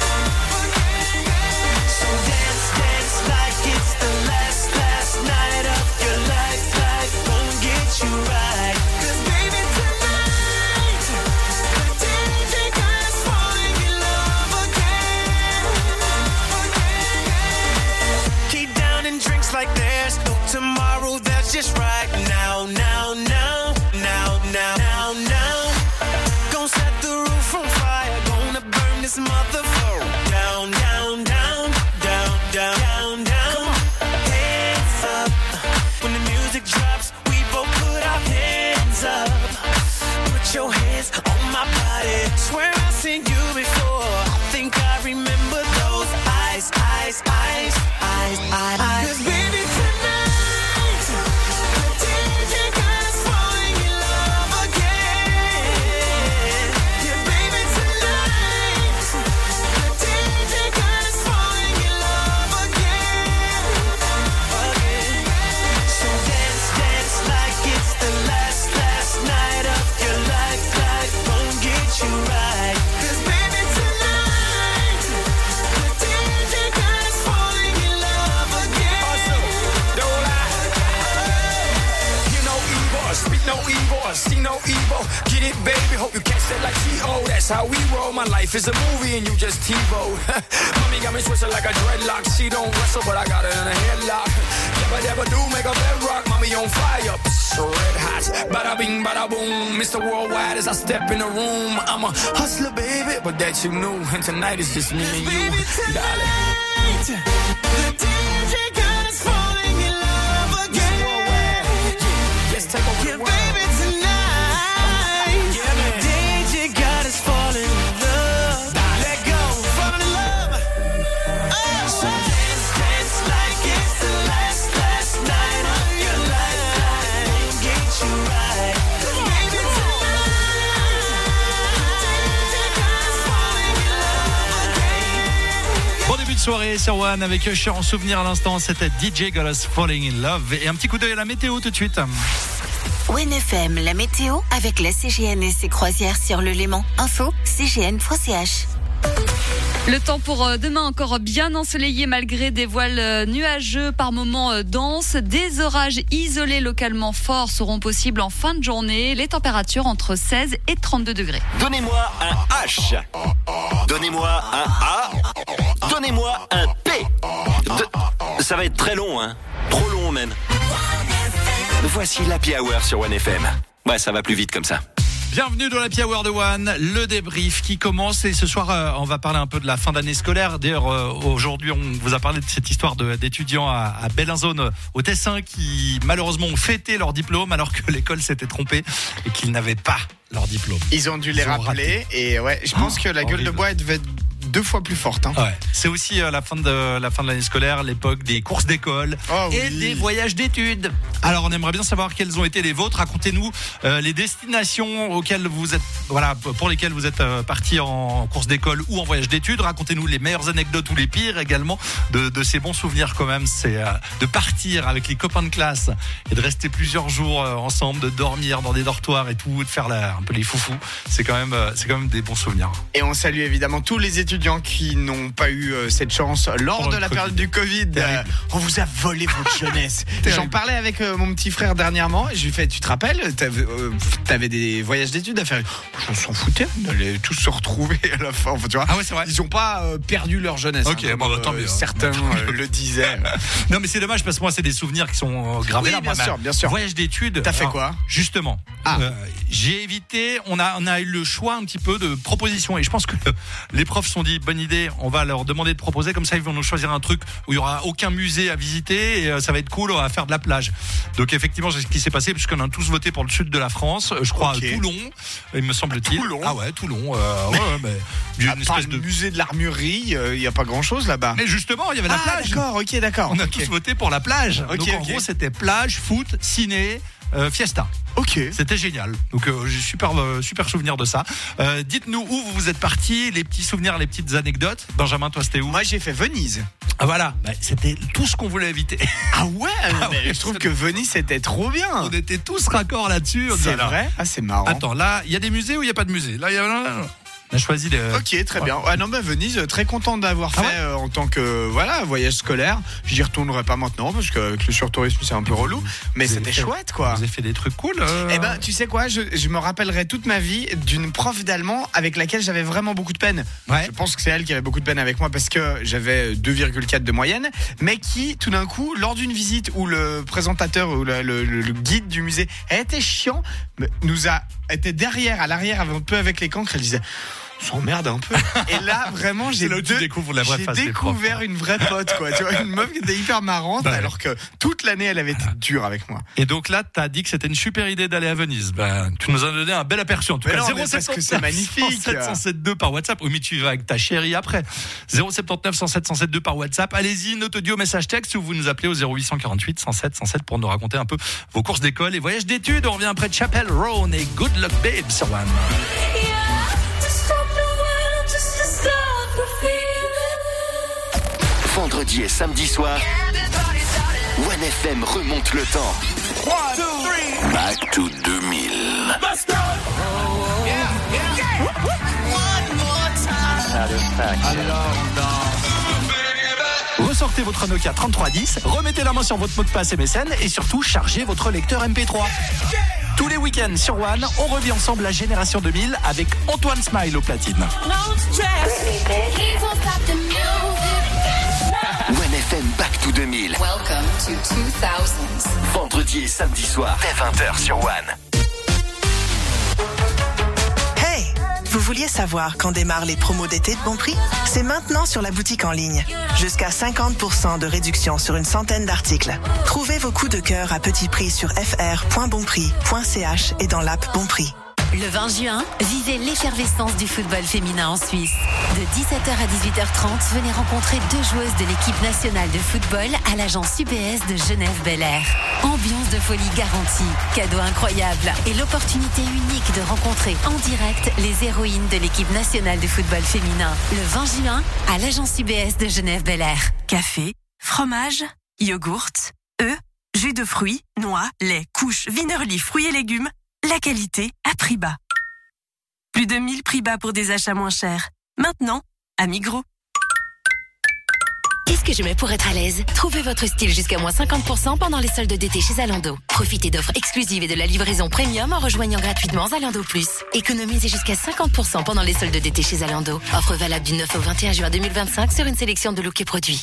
So dance, dance like it's the last, last night of your life. Life won't get you right. Cause baby tonight, the D J got us falling in love again. Keep down and drinks like there's no tomorrow. That's just right now, now, now, now, now, now, now. Gonna set the roof on fire. Gonna burn this motherfucker down, down, down, down, down, down, down. Hands up. When the music drops, we both put our hands up. Put your hands on my body. Swear I've seen you before. I think I remember those eyes, eyes, eyes, eyes, eyes. Cause baby tonight, the D J got us falling in love again. Yeah, baby tonight, the D J got us falling in love again. Again. So dance, dance like it's the last, last night of your life. Life won't get you right. Cause baby tonight, the D J got us falling in love again. Also, don't lie. You know evil, or speak no evil, or see no evil. Get it, baby, hope you catch that like T O. That's how we roll. My life is a movie and you just TiVo. Mommy got me twisted like a dreadlock. She don't wrestle, but I got her in a headlock. Never, never do make a bedrock. Mommy on fire, psst, red hot. Bada bing, bada boom. Mister Worldwide as I step in the room. I'm a hustler, baby, but that you knew. And tonight is just me and you, darling. The D J got us falling in love again. Let's take over the world. Baby, tonight, the D J got us falling in love. Let go, falling in love. Oh, so dance, dance like it's the last, last night of your life. Life get you right. Baby, tonight, the D J got us falling in love again.
Bon début de soirée sur One avec Usher en souvenir à l'instant. C'était D J Got Us Falling in Love. Et un petit coup d'œil à la météo tout de suite.
One F M, la météo avec la C G N et ses croisières sur le Léman. Info, c g n point c h.
Le temps pour demain encore bien ensoleillé malgré des voiles nuageux par moments denses. Des orages isolés localement forts seront possibles en fin de journée. Les températures entre seize et trente-deux degrés.
Donnez-moi un H. Donnez-moi un A. Donnez-moi un P. De- Ça va être très long, hein. Trop long même. Voici l'Happy Hour sur One F M. Ouais, ça va plus vite comme ça.
Bienvenue dans la Happy Hour de One, le débrief qui commence et ce soir euh, on va parler un peu de la fin d'année scolaire. D'ailleurs euh, aujourd'hui on vous a parlé de cette histoire de, d'étudiants à, à Bellinzone au Tessin qui malheureusement ont fêté leur diplôme alors que l'école s'était trompée et qu'ils n'avaient pas leur diplôme.
Ils ont dû les
Ils ont
rappeler
raté.
et ouais, je pense
Oh,
que la gueule
horrible.
de bois elle devait être deux fois plus forte. Hein.
Ouais. C'est aussi euh, la fin de la fin de l'année scolaire, l'époque des courses d'école
Oh,
et
oui.
des voyages d'études. Alors on aimerait bien savoir quelles ont été les vôtres. Racontez-nous euh, les destinations auxquelles vous êtes, voilà, pour lesquelles vous êtes euh, partis en course d'école ou en voyage d'études. Racontez-nous les meilleures anecdotes ou les pires également de, de ces bons souvenirs quand même. C'est euh, de partir avec les copains de classe et de rester plusieurs jours euh, ensemble, de dormir dans des dortoirs et tout, de faire la, un peu les foufous. C'est quand même, euh, c'est quand même des bons souvenirs.
Et on salue évidemment tous les étudiants qui n'ont pas eu euh, cette chance lors
Pendant
de
le
la
Covid.
période du Covid. Euh, on vous a volé votre jeunesse. J'en parlais avec euh, mon petit frère dernièrement et je lui ai fait, tu te rappelles, t'avais, euh, t'avais des voyages d'études à faire. On s'en foutait, on allait tous se retrouver à la fin. Enfin, tu vois,
ah ouais, c'est vrai.
Ils n'ont pas euh, perdu leur jeunesse.
Ok,
hein,
bon,
comme,
bah, tant
euh,
mieux.
certains euh, le disaient.
Non mais c'est dommage parce que moi c'est des souvenirs qui sont euh, gravés
Oui,
là.
bien
Moi,
sûr,
ma-
bien sûr.
Voyage d'études.
T'as fait
alors,
quoi?
Justement.
Ah.
Euh, j'ai évité. On a on a eu le choix un petit peu de propositions et je pense que les profs se sont dit bonne idée. On va leur demander de proposer comme ça ils vont nous choisir un truc où il y aura aucun musée à visiter et euh, ça va être cool. On va faire de la plage. Donc effectivement c'est ce qui s'est passé puisqu'on a tous voté pour le sud de la France. Je crois
Ok.
à Toulon. Il me semble-t-il.
Toulon.
Ah ouais Toulon. Euh, ouais, ouais, mais il y a
À
une
part
espèce
le
de.
musée de l'armurerie, il n'y a pas grand chose là-bas.
Mais justement il y avait la
ah,
plage.
d'accord, ok, d'accord.
On a
ok.
tous voté pour la plage.
Ok,
Donc en
ok.
gros, c'était plage, foot, ciné, euh, fiesta.
Ok.
C'était génial. Donc euh, j'ai super euh, super souvenir de ça. Euh, dites-nous où vous vous êtes partis, les petits souvenirs, les petites anecdotes. Benjamin, toi c'était où?
Moi j'ai fait Venise.
Ah voilà, bah, c'était tout ce qu'on voulait éviter.
Ah ouais,
Ah
mais
ouais,
je trouve
c'est-
que Venise c'était trop bien.
On était tous raccords là-dessus. On
C'est
disait, alors,
vrai? Ah c'est marrant.
Attends, là, il y a des musées ou il y a pas de musée? Là, il y a on a choisi les.
Ok, très bien. Ah non, bah Venise, très content d'avoir
Ah
fait
ouais
euh, en tant que voilà voyage scolaire. J'y retournerai pas maintenant parce qu'avec le surtourisme c'est un peu relou, mais
Vous avez
c'était
fait-
chouette quoi.
Vous avez fait des trucs cool. euh,
Eh ben, tu sais quoi, je, je me rappellerai toute ma vie d'une prof d'allemand avec laquelle j'avais vraiment beaucoup de peine.
Ouais.
Je pense que c'est elle qui avait beaucoup de peine avec moi parce que j'avais deux virgule quatre de moyenne, mais qui, tout d'un coup, lors d'une visite où le présentateur ou le, le- le- le guide du musée était chiant, me- nous a été derrière, à l'arrière, un peu avec les cancres, elle disait. On s'emmerde un peu. Et là, vraiment, j'ai
C'est là où tu
deux-
découvres la vraie
j'ai
face des
découvert
profs.
une vraie pote, quoi. Tu vois, une meuf qui était hyper marrante,
Ouais.
alors que toute l'année, elle avait été dure avec moi.
Et donc là, t'as dit que c'était une super idée d'aller à Venise. Ben, tu nous as donné un bel aperçu. En tout
Mais
cas,
non, mais parce que c'est magnifique.
cent sept cent sept deux par WhatsApp. Oui, mais tu vas avec ta chérie après. zéro sept neuf cent sept cent sept deux par WhatsApp. Allez-y, note audio, message texte ou vous nous appelez au zéro huit huit huit cent sept cent sept pour nous raconter un peu vos courses d'école et voyages d'études. On revient après de Chapel Roan et Good Luck Babe sur One.
Vendredi et samedi soir, One F M remonte le temps. Back to deux mille.
Ressortez votre Nokia trente-trois dix, remettez la main sur votre mot de passe M S N et surtout chargez votre lecteur M P trois. Tous les week-ends sur One, on revit ensemble la génération deux mille avec Antoine Smile au platine.
One F M Back to deux mille.
Welcome to two thousands.
Vendredi et samedi soir, dès vingt heures sur One.
Hey, vous vouliez savoir quand démarrent les promos d'été de Bon Prix? C'est maintenant sur la boutique en ligne. Jusqu'à cinquante pour cent de réduction sur une centaine d'articles. Trouvez vos coups de cœur à petit prix sur f r point bonprix point c h et dans l'app Bon Prix.
Le vingt juin, vivez l'effervescence du football féminin en Suisse. De dix-sept heures à dix-huit heures trente, venez rencontrer deux joueuses de l'équipe nationale de football à l'agence U B S de Genève-Bel-Air. Ambiance de folie garantie, cadeaux incroyables et l'opportunité unique de rencontrer en direct les héroïnes de l'équipe nationale de football féminin. Le vingt juin, à l'agence U B S de Genève-Bel-Air.
Café, fromage, yogourt, œufs, jus de fruits, noix, lait, couches, Wienerli, fruits et légumes. La qualité à prix bas. Plus de mille prix bas pour des achats moins chers. Maintenant, à Migros.
Qu'est-ce que je mets pour être à l'aise? Trouvez votre style jusqu'à moins cinquante pour cent pendant les soldes d'été chez Zalando. Profitez d'offres exclusives et de la livraison premium en rejoignant gratuitement Zalando Plus. Économisez jusqu'à cinquante pour cent pendant les soldes d'été chez Zalando. Offre valable du neuf au vingt et un juin deux mille vingt-cinq sur une sélection de looks et produits.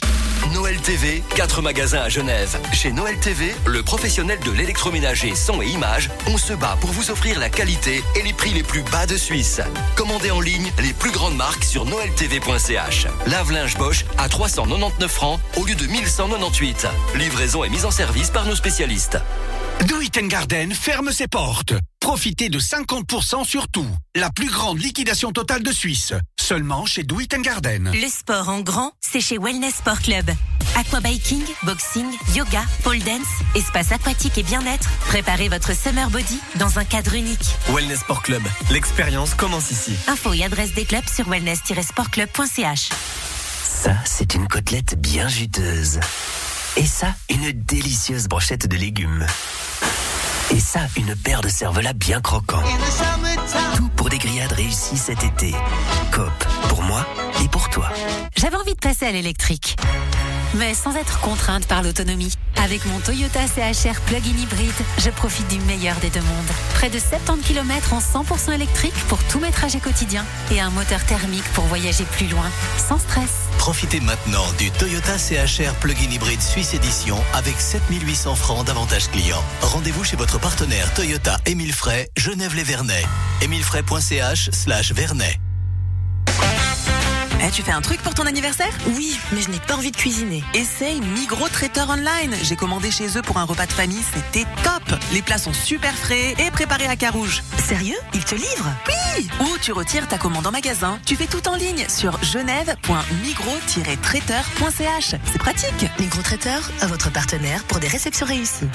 Noël T V, quatre magasins à Genève. Chez Noël T V, le professionnel de l'électroménager son et image, on se bat pour vous offrir la qualité et les prix les plus bas de Suisse. Commandez en ligne les plus grandes marques sur noël t v point c h. Lave-linge Bosch à trois cent quatre-vingt-dix-neuf francs au lieu de mille cent quatre-vingt-dix-huit. Livraison et mise en service par nos spécialistes.
Do It Garden ferme ses portes. Profitez de cinquante pour cent sur tout. La plus grande liquidation totale de Suisse. Seulement chez Do It Garden.
Le sport en grand, c'est chez Wellness Sport Club. Aquabiking, boxing, yoga, pole dance, espace aquatique et bien-être. Préparez votre summer body dans un cadre unique.
Wellness Sport Club, l'expérience commence ici.
Info et adresse des clubs sur wellness tiret sport club point c h.
Ça, c'est une côtelette bien juteuse. Et ça, une délicieuse brochette de légumes. Et ça, une paire de cervelas bien croquants. Tout pour des grillades réussies cet été. Coop, pour moi et pour toi.
J'avais envie de passer à l'électrique, mais sans être contrainte par l'autonomie. Avec mon Toyota C H R plug-in hybride, je profite du meilleur des deux mondes. Près de soixante-dix kilomètres en cent pour cent électrique pour tous mes trajets quotidiens et un moteur thermique pour voyager plus loin, sans stress.
Profitez maintenant du Toyota C H R plug-in hybride Suisse Édition avec sept mille huit cents francs d'avantages clients. Rendez-vous chez votre partenaire Toyota Émile Frey, Genève-les-Vernets. émilefrey.ch slash Vernets.
Eh, tu fais un truc pour ton anniversaire ? Oui, mais je n'ai pas envie de cuisiner. Essaye Migros Traiteur Online. J'ai commandé chez eux pour un repas de famille, c'était top. Les plats sont super frais et préparés à Carouge.
Sérieux ? Ils te livrent ?
Oui ! Ou tu retires ta commande en magasin. Tu fais tout en ligne sur genève point migros tiret traiteur point c h. C'est pratique.
Migros Traiteur, votre partenaire pour des réceptions réussies.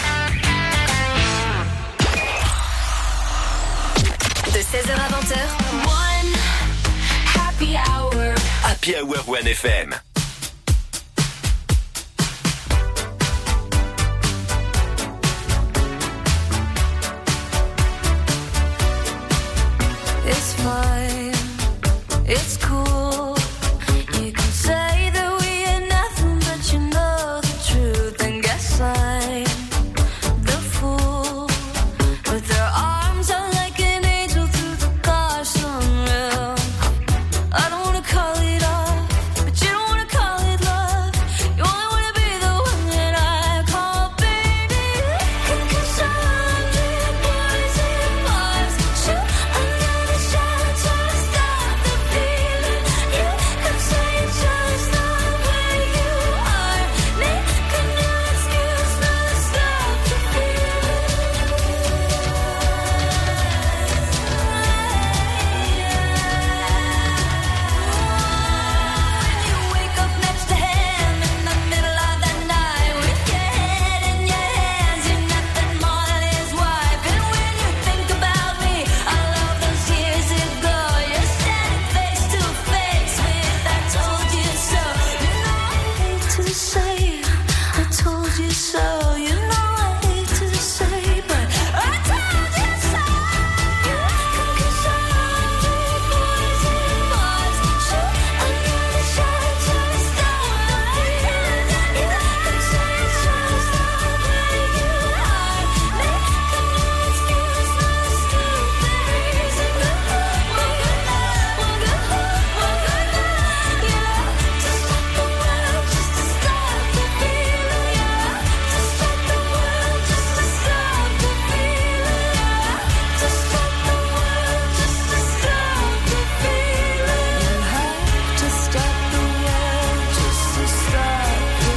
De seize heures à vingt heures, One Happy Hour.
Happy Hour One F M.
It's fine, it's cool. You can say that we ain't nothing, but you know the truth. And guess I'm the fool. With their arms out like an angel through the car sunroof. I don't wanna call it off, but you don't wanna call it love. You only wanna be the one that I call baby. Cause I'm dreaming boys and bars. Shoot another shot to stop the feeling. You could say it's just not where you are. Make a new excuse not to stop the feeling. When you wake up next to him in the middle of the night with your head in your hands, you're nothing more than his wife. And when you think about me, all of those years ago, you're standing face to face with I told you so. You know I hate to say I told you so. You know I hate to say, but I told you so. Cause I'm dreaming boys and bars. Shoot another shot to stop the feeling. You could say it's just not where you are. Make a new excuse, not a stupid reason. One good night, one good night, one good night, yeah. To stop the world, just to stop the feeling, yeah. To stop the world, just to stop the feeling, yeah. To stop the world, just to stop the feeling. You have to stop the world, just to stop the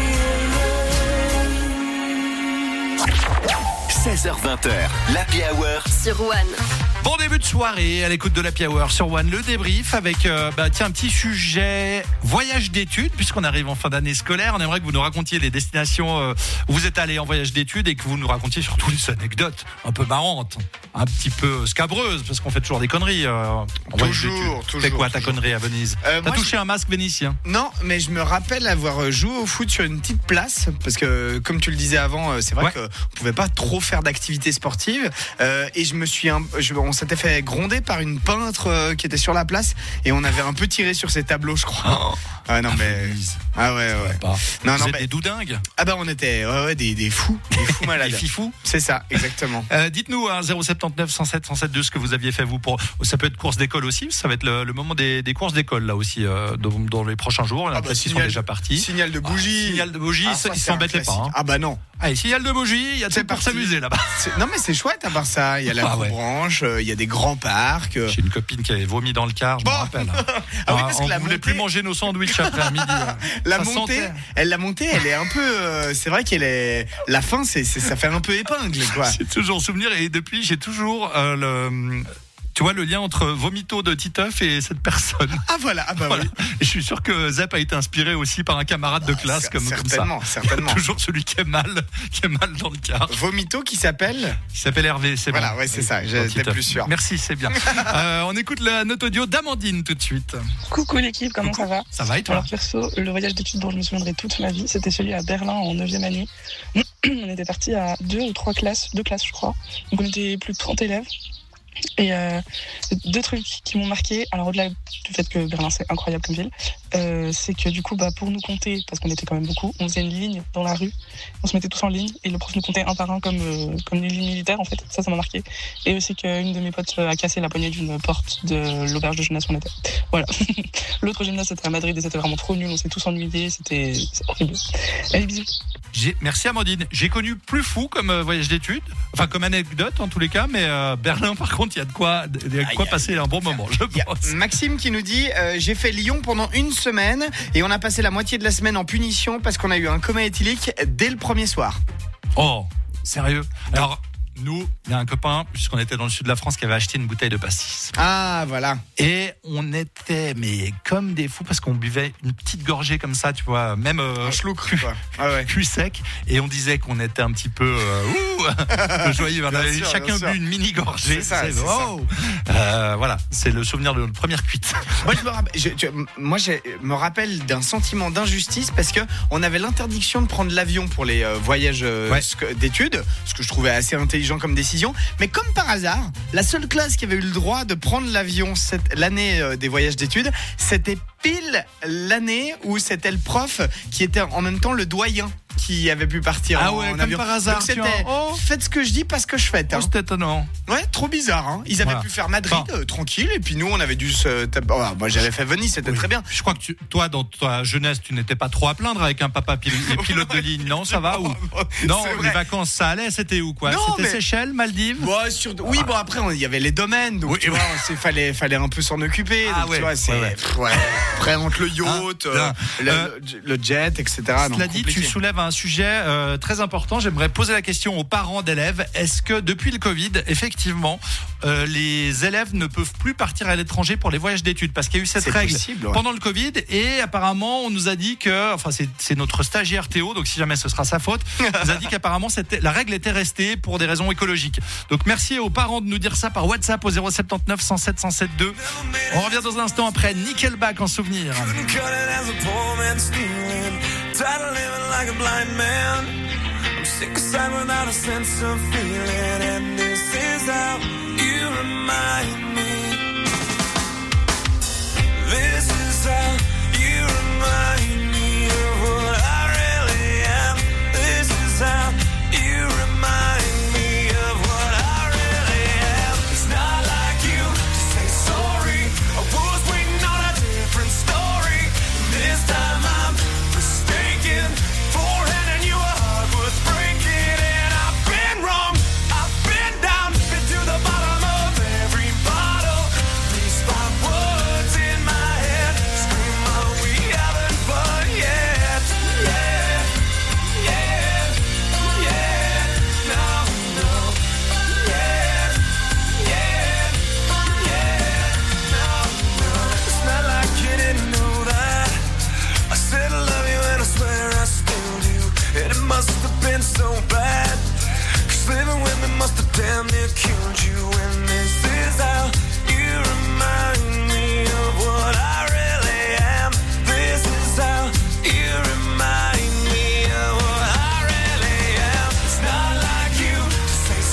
feeling.
seize heures vingt, l'Happy Hour
Sur One.
Bon début de soirée à l'écoute de l'Happy Hour sur One, le débrief avec euh, bah, tiens, un petit sujet voyage d'études, puisqu'on arrive en fin d'année scolaire. On aimerait que vous nous racontiez les destinations euh, où vous êtes allés en voyage d'études et que vous nous racontiez surtout des anecdotes un peu marrantes, un petit peu scabreuses, parce qu'on fait toujours des conneries euh, en voyage
Toujours,
d'études.
toujours,
C'est quoi ta
toujours.
connerie à Venise
Euh,
T'as
moi,
touché un masque vénitien?
Non, mais je me rappelle avoir joué au foot sur une petite place, parce que comme tu le disais avant, euh, c'est vrai
Ouais.
qu'on pouvait pas trop faire d'activité sportive euh, et je me suis, un, je, on s'était fait gronder par une peintre euh, qui était sur la place et on avait un peu tiré sur ses tableaux, je crois. Oh. Ah non mais ah ouais ouais.
Pas.
Non
Vous
non
êtes
mais
des doudingues.
Ah bah on était ouais, ouais des des fous, des fous malades.
Des fifous.
C'est ça exactement.
Euh, dites-nous hein, zéro sept neuf cent sept cent sept deux ce que vous aviez fait vous pour. Ça peut être course d'école aussi. Ça va être le, le moment des, des courses d'école là aussi euh, dans, dans les prochains jours.
Ah bah,
ils sont déjà partis.
Signal de bougie.
Ah, signal de bougie.
Ah,
ça,
ça,
ils s'embêtaient pas. Hein.
Ah bah non.
Allez, signal de bougie. Il y a tout pour s'amuser là-bas.
C'est... Non mais c'est chouette à part ça. Il y a la
ah, ouais.
branche, il y a des grands parcs.
J'ai une copine qui avait vomi dans le car. Je bon. me rappelle. Hein.
ah oui, parce
on
que la
voulait
montée...
plus manger nos sandwichs après à midi.
La ça montée, sentait. elle la montée, elle est un peu. Euh, c'est vrai qu'elle est. La fin, c'est, c'est ça fait un peu épingle, quoi.
J'ai toujours souvenir et depuis, j'ai toujours euh, le. Tu vois le lien entre Vomito de Titeuf et cette personne.
Ah voilà, ah bah
voilà.
oui.
Et je suis sûr que Zep a été inspiré aussi par un camarade de classe ah, comme, comme ça.
Certainement, certainement.
Toujours celui qui est mal, qui est mal dans le car.
Vomito qui s'appelle
Qui s'appelle Hervé, c'est
voilà,
bon.
ouais, c'est ça, j'étais plus sûr.
Merci, c'est bien. euh, on écoute la note audio d'Amandine tout de suite.
Coucou l'équipe, comment Coucou. ça va
Ça va et toi?
Alors perso, le voyage d'études dont je me souviendrai toute ma vie, c'était celui à Berlin en neuvième année. On était partis à deux ou trois classes, deux classes je crois. Donc on était plus de trente élèves. Et euh, deux trucs qui m'ont marqué, alors au-delà du fait que Berlin c'est incroyable comme ville, euh, c'est que du coup bah, pour nous compter, parce qu'on était quand même beaucoup, on faisait une ligne dans la rue, on se mettait tous en ligne et le prof nous comptait un par un comme, euh, comme les lignes militaires en fait, ça ça m'a marqué. Et aussi qu'une de mes potes a cassé la poignée d'une porte de l'auberge de jeunesse où on était. Voilà. L'autre gymnase c'était à Madrid et c'était vraiment trop nul, on s'est tous ennuyés, c'était c'est horrible. Allez bisous.
J'ai, merci Amandine. J'ai connu plus fou comme euh, voyage d'études, enfin comme anecdote en tous les cas, mais euh, Berlin par contre il y a de quoi, il y a de quoi aïe, passer aïe, un bon moment. Je pense.
Maxime qui nous dit euh, j'ai fait Lyon pendant une semaine et on a passé la moitié de la semaine en punition parce qu'on a eu un coma éthylique dès le premier soir.
Oh, sérieux? Alors. Nous, il y a un copain, puisqu'on était dans le sud de la France, qui avait acheté une bouteille de pastis.
Ah, voilà.
Et on était, mais comme des fous, parce qu'on buvait une petite gorgée comme ça, tu vois, même euh,
un schluck, quoi. Ah ouais.
Cul sec. Et on disait qu'on était un petit peu euh, ouh, joyeux. On avait sûr, chacun bu une mini gorgée.
C'est ça. C'est c'est
oh. ça. Euh, voilà, c'est le souvenir de notre première cuite.
Moi, je me rappelle, je, je, moi, je me rappelle d'un sentiment d'injustice parce que on avait l'interdiction de prendre l'avion pour les euh, voyages euh, ouais. d'études, ce que je trouvais assez intelligent comme décision, mais comme par hasard, la seule classe qui avait eu le droit de prendre l'avion cette, l'année euh, des voyages d'études, c'était pile l'année où c'était le prof qui était en même temps le doyen qui avait pu partir
ah
en,
ouais,
en
comme
avion.
par hasard.
Donc c'était oh. Faites ce que je dis, pas ce que je fais. Hein.
Oh, c'était étonnant.
Ouais, trop bizarre. Hein. Ils avaient voilà. pu faire Madrid enfin. euh, tranquille, et puis nous on avait dû se. Oh, moi j'avais fait Venise, c'était oui. très bien.
Je crois que tu, toi, dans ta jeunesse, tu n'étais pas trop à plaindre avec un papa pil- pilote de ligne, non? Ça va ou non? Les vacances, ça allait. C'était où quoi? Non, c'était mais... Seychelles, Maldives.
Bon, sur... Oui, bon après il y avait les domaines, donc oui, tu oui. vois, il fallait, fallait un peu s'en occuper. Ah, donc, ouais. tu vois, c'est... Ouais, ouais. Pff, ouais. Après entre le yacht, ah, euh, le, euh, le jet, et cetera.
Cela dit, tu soulèves un sujet euh, très important. J'aimerais poser la question aux parents d'élèves. Est-ce que depuis le Covid, effectivement, euh, les élèves ne peuvent plus partir à l'étranger pour les voyages d'études? Parce qu'il y a eu cette
c'est
règle
possible, ouais.
pendant le Covid et apparemment on nous a dit que, enfin c'est, c'est notre stagiaire Théo, donc si jamais ce sera sa faute, nous a dit qu'apparemment c'était, la règle était restée pour des raisons écologiques. Donc merci aux parents de nous dire ça par WhatsApp au zéro sept neuf cent sept cent sept deux. On revient dans un instant après Nickelback en souvenir.
Sick aside without a sense of feeling, and this is how you remind me. This is how you remind me of what I really am. This is how you remind me of what I really am. It's not like you to say sorry. I was waiting on a different story. This time I'm mistaken for handing you a hug with breaking, and I've been wrong. I've been down, been to the bottom of every bottle. These five words in my head scream, oh, we haven't fun yet. Yeah, yeah, yeah. No, no. Yeah, yeah, yeah. No, no. It's not like you didn't know that. I said I love you and I swear I still do. And it must have been so bad, 'cause living with me must have damn near killed you. And this is how you remind me of what I really am. This is how you remind me of what I really am. It's not like you to say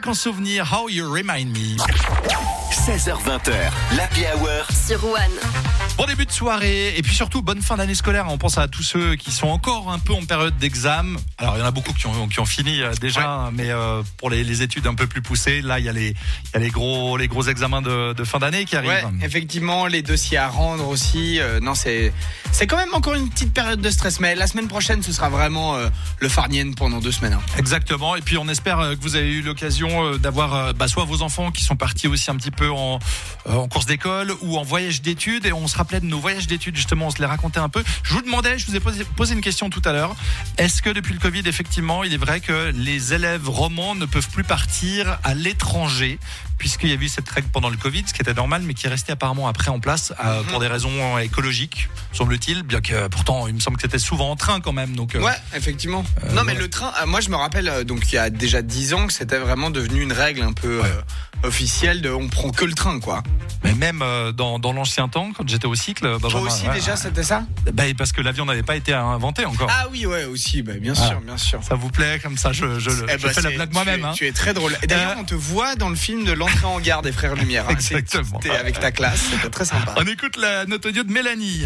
en souvenir, How You Remind Me.
seize heures vingt, l'Happy Hour
sur One.
Bon début de soirée et puis surtout bonne fin d'année scolaire. On pense à tous ceux qui sont encore un peu en période d'examen. Alors il y en a beaucoup qui ont, qui ont fini euh, déjà, ouais. mais euh, pour les, les études un peu plus poussées, là il y a les, il y a les gros, les gros examens de, de fin d'année qui arrivent.
Ouais, effectivement, les dossiers à rendre aussi. Euh, non, c'est, c'est quand même encore une petite période de stress. Mais la semaine prochaine, ce sera vraiment euh, le farnienne pendant deux semaines. Hein.
Exactement. Et puis on espère que vous avez eu l'occasion d'avoir bah, soit vos enfants qui sont partis aussi un petit peu en, en course d'école ou en voyage d'études. Et on se rappelait de nos voyages d'études, justement, on se les racontait un peu. Je vous demandais, je vous ai posé, posé une question tout à l'heure. Est-ce que depuis le Covid, effectivement, il est vrai que les élèves romans ne peuvent plus partir à l'étranger, puisqu'il y a eu cette règle pendant le Covid, ce qui était normal, mais qui est resté apparemment après en place euh, pour des raisons écologiques, semble-t-il, bien que pourtant, il me semble que c'était souvent en train quand même. Donc, euh,
ouais, effectivement.
Euh,
non, mais
voilà.
le train, euh, moi je me rappelle, euh, donc il y a déjà dix ans, que c'était vraiment devenu une règle un peu
ouais.
euh, officielle de on prend que le train, quoi.
Mais même euh, dans, dans l'ancien temps, quand j'étais au cycle, bah,
toi
vraiment,
aussi
ouais,
déjà,
ouais.
c'était ça
bah, parce que l'avion n'avait pas été inventé encore.
Ah oui, ouais, aussi, bah, bien sûr, ah, bien sûr.
Ça vous plaît comme ça, je, je,
eh
je
bah,
fais la blague
tu
moi-même.
Es,
hein.
Tu es très drôle. Et d'ailleurs, euh... on te voit dans le film de l'entrée en gare des Frères Lumière. Hein.
Exactement.
C'était avec ta classe, c'était très sympa.
On écoute la note audio de Mélanie.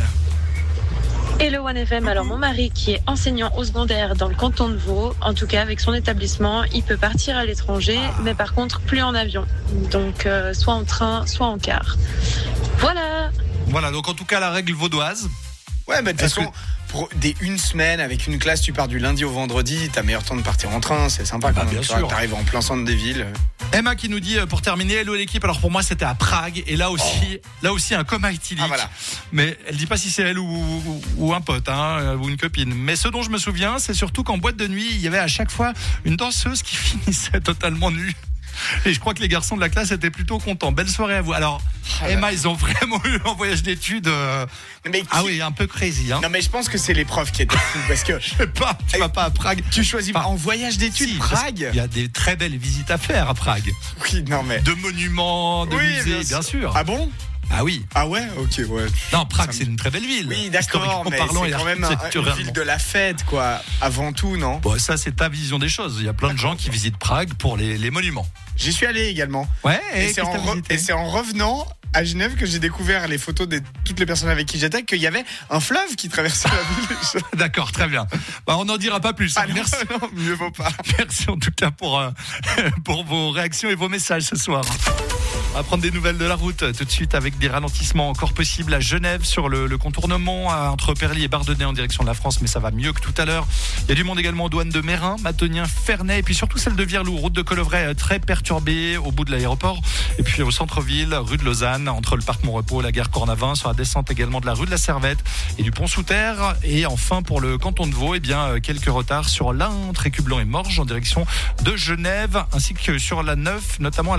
Hello One F M, alors mon mari qui est enseignant au secondaire dans le canton de Vaud, en tout cas avec son établissement, il peut partir à l'étranger, mais par contre plus en avion, donc euh, soit en train, soit en car. Voilà.
Voilà, donc en tout cas la règle vaudoise.
Ouais, bah de toute façon, que... pour des une semaine avec une classe, tu pars du lundi au vendredi, t'as meilleur temps de partir en train, c'est sympa quand
bah,
même.
Bien
tu
sûr.
T'arrives en plein centre des villes.
Emma qui nous dit pour terminer, hello l'équipe. Alors pour moi c'était à Prague et là aussi, oh. là aussi un coma éthylique. Ah, voilà. Mais elle dit pas si c'est elle ou, ou, ou un pote hein, ou une copine. Mais ce dont je me souviens, c'est surtout qu'en boîte de nuit, il y avait à chaque fois une danseuse qui finissait totalement nue. Et je crois que les garçons de la classe étaient plutôt contents. Belle soirée à vous. Alors, ah Emma, là. Ils ont vraiment eu un voyage d'études. Euh...
Mais qui...
Ah oui, un peu crazy. Hein.
Non, mais je pense que c'est les profs qui étaient fous parce que
je sais pas. Tu vas pas à Prague.
Tu choisis pas en voyage d'études si, Prague.
Il y a des très belles visites à faire à Prague.
Oui, non mais.
De monuments, de
oui,
musées, bien,
bien
sûr.
Ah bon?
Ah oui.
Ah ouais, ok, ouais.
Non, Prague, c'est une très belle ville.
Oui, d'accord, mais parlant, c'est quand même un, une ville de la fête, quoi, avant tout, non?
Bon, ça, c'est ta vision des choses. Il y a plein de gens qui visitent Prague pour les, les monuments.
J'y suis allé également.
Ouais, et,
et c'est en, re- et c'est en revenant à Genève que j'ai découvert les photos de toutes les personnes avec qui j'étais, qu'il y avait un fleuve qui traversait la ville.
D'accord, très bien. Bah, on n'en dira pas plus.
Ah
Merci.
Non, non, mieux vaut pas.
Merci en tout cas pour, euh, pour vos réactions et vos messages ce soir. On va prendre des nouvelles de la route tout de suite avec des ralentissements encore possibles à Genève sur le, le contournement entre Perly et Bardonnay en direction de la France, mais ça va mieux que tout à l'heure. Il y a du monde également aux douanes de Mérin, Matonien, Ferney et puis surtout celle de Vierlou, route de Colovray très perturbée au bout de l'aéroport et puis au centre-ville, rue de Lausanne, entre le parc Montrepos et la gare Cornavin, sur la descente également de la rue de la Servette et du pont sous terre. Et enfin pour le canton de Vaud, eh bien quelques retards sur l'Ain, Trécublanc et Morges en direction de Genève, ainsi que sur la neuf, notamment à la